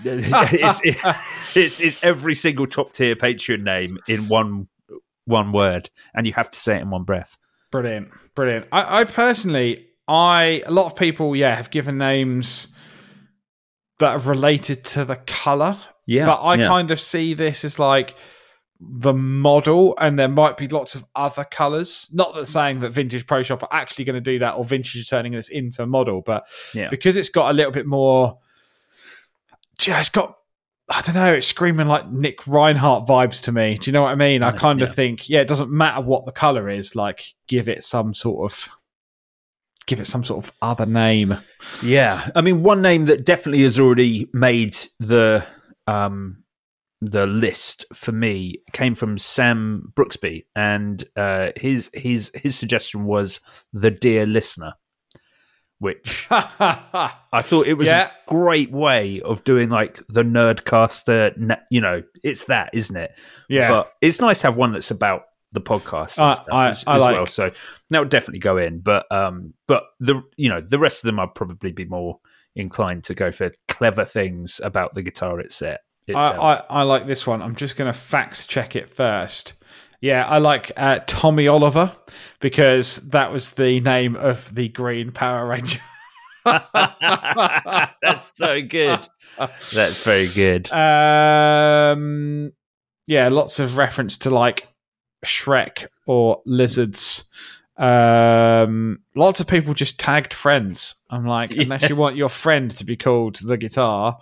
it's, it's it's every single top tier Patreon name in one one word, and you have to say it in one breath. Brilliant, brilliant. I, I personally, I a lot of people, yeah, have given names that are related to the color. Yeah, but I yeah. kind of see this as like the model, and there might be lots of other colors. Not that saying that Vintage Pro Shop are actually going to do that, or Vintage are turning this into a model, but Yeah. because it's got a little bit more, yeah, it's got, I don't know, it's screaming like Nick Reinhardt vibes to me. Do you know what I mean? I Right, kind yeah. of think, yeah, it doesn't matter what the color is. Like, give it some sort of, give it some sort of other name. Yeah, I mean, one name that definitely has already made the um, the list for me came from Sam Brooksby, and uh, his his his suggestion was the Dear Listener, which I thought it was Yeah. a great way of doing like the Nerdcaster. na- You know, it's that, isn't it? Yeah. but it's nice to have one that's about the podcast and I- stuff I- as, I as like- well. So that would definitely go in. But um, but the you know the rest of them I'd probably be more inclined to go for clever things about the guitar itself. I, I, I like this one. I'm just going to fact check it first. Yeah, I like uh, Tommy Oliver because that was the name of the Green Power Ranger. That's so good. That's very good. Um, yeah, lots of reference to like Shrek or lizards. Um, lots of people just tagged friends. I'm like, yeah. Unless you want your friend to be called the guitar.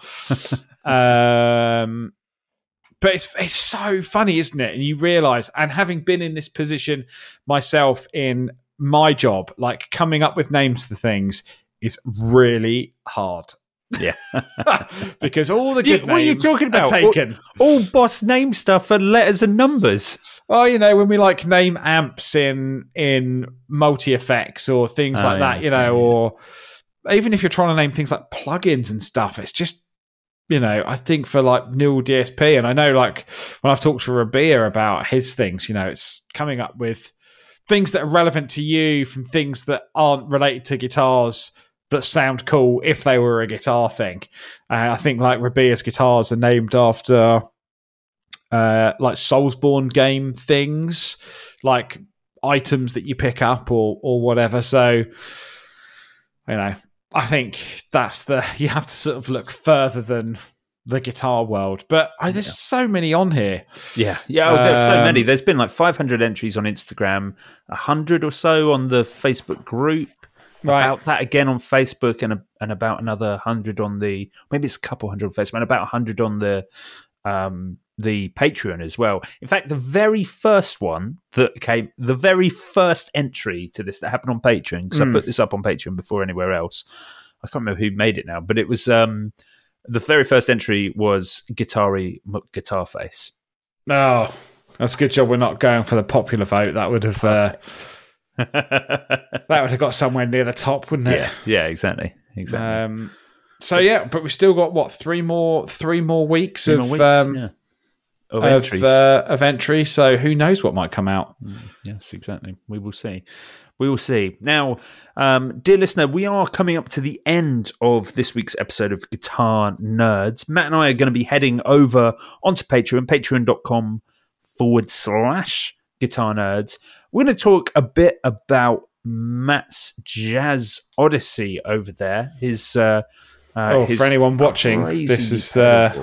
um, but it's it's so funny, isn't it? And you realise, and having been in this position myself in my job, like coming up with names for things is really hard. Yeah, because all the good you, names what are you talking about? Are taken. All, all boss name stuff are letters and numbers. Oh, you know, when we like name amps in in multi effects or things oh, like yeah, that, you know, yeah, or even if you're trying to name things like plugins and stuff, it's just, you know, I think for like Newell D S P, and I know like when I've talked to Rabia about his things, you know, it's coming up with things that are relevant to you from things that aren't related to guitars that sound cool if they were a guitar thing. Uh, I think like Rabia's guitars are named after uh, like Soulsborne game things, like items that you pick up or or whatever. So, you know, I think that's the, you have to sort of look further than the guitar world. But oh, there's yeah. so many on here. Yeah. Yeah. Oh, there's so Um, many. There's been like five hundred entries on Instagram, one hundred or so on the Facebook group. Right. About that again on Facebook, and a, and about another hundred on the, maybe it's a couple hundred on Facebook, and about a hundred on the um, the Patreon as well. In fact, the very first one that came, the very first entry to this that happened on Patreon, because mm. I put this up on Patreon before anywhere else. I can't remember who made it now, but it was um, the very first entry was Guitari Guitar Face. Oh, that's a good job we're not going for the popular vote. That would have. Uh, that would have got somewhere near the top, wouldn't it? Yeah, yeah, exactly, exactly. Um, so yeah, but we've still got what three more, three more weeks three of more weeks, um, yeah. of, of entries. Uh, of entry. So who knows what might come out? Mm, yes, exactly. We will see. We will see. Now, um, dear listener, we are coming up to the end of this week's episode of Guitar Nerds. Matt and I are going to be heading over onto Patreon, patreon.com forward slash Guitar Nerds. We're going to talk a bit about Matt's Jazz Odyssey over there. His, uh, uh, oh, his for anyone watching, this is uh,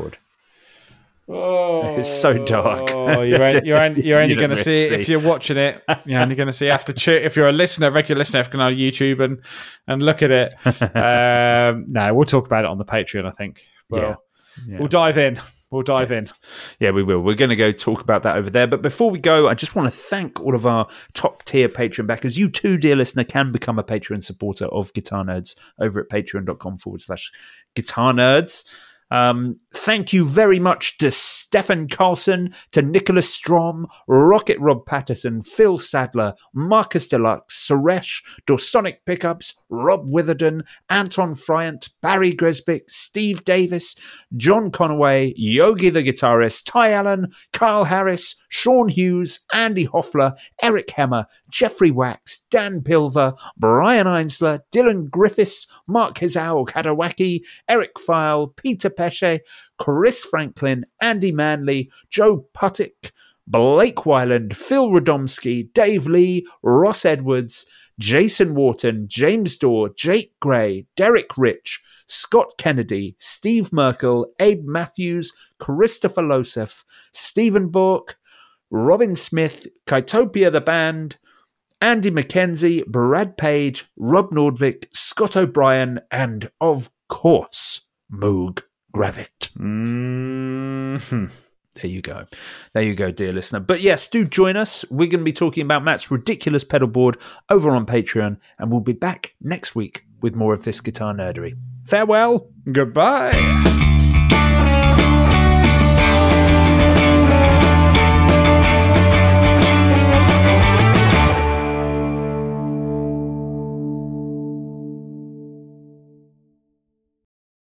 oh, it's so dark. Oh, you're only, you're only, you're only you going to see it if you're watching it. You're only going to see after che- if you're a listener, regular listener, if you go on YouTube and and look at it. um, no, we'll talk about it on the Patreon. I think. Well, yeah. Yeah. We'll dive in. We'll dive in. Yeah, we will. We're going to go talk about that over there. But before we go, I just want to thank all of our top tier Patreon backers. You too, dear listener, can become a Patreon supporter of Guitar Nerds over at patreon.com forward slash Guitar Nerds. Um, thank you very much to Stefan Carlson, to Nicholas Strom, Rocket Rob Patterson, Phil Sadler, Marcus Deluxe, Suresh, Dorsonic Pickups, Rob Witherden, Anton Fryant, Barry Gresbick, Steve Davis, John Conaway, Yogi the Guitarist, Ty Allen, Carl Harris, Sean Hughes, Andy Hoffler, Eric Hemmer, Jeffrey Wax, Dan Pilver, Brian Einsler, Dylan Griffiths, Mark Hizao Kadawaki, Eric File, Peter Pesce, Chris Franklin, Andy Manley, Joe Puttick, Blake Wyland, Phil Radomski, Dave Lee, Ross Edwards, Jason Wharton, James Dorr, Jake Gray, Derek Rich, Scott Kennedy, Steve Merkel, Abe Matthews, Christopher Losef, Stephen Bork, Robin Smith, Kaitopia the Band, Andy McKenzie, Brad Page, Rob Nordvik, Scott O'Brien, and, of course, Moog Gravit. Mm-hmm. There you go. There you go, dear listener. But yes, do join us. We're going to be talking about Matt's ridiculous pedal board over on Patreon, and we'll be back next week with more of this guitar nerdery. Farewell. Goodbye.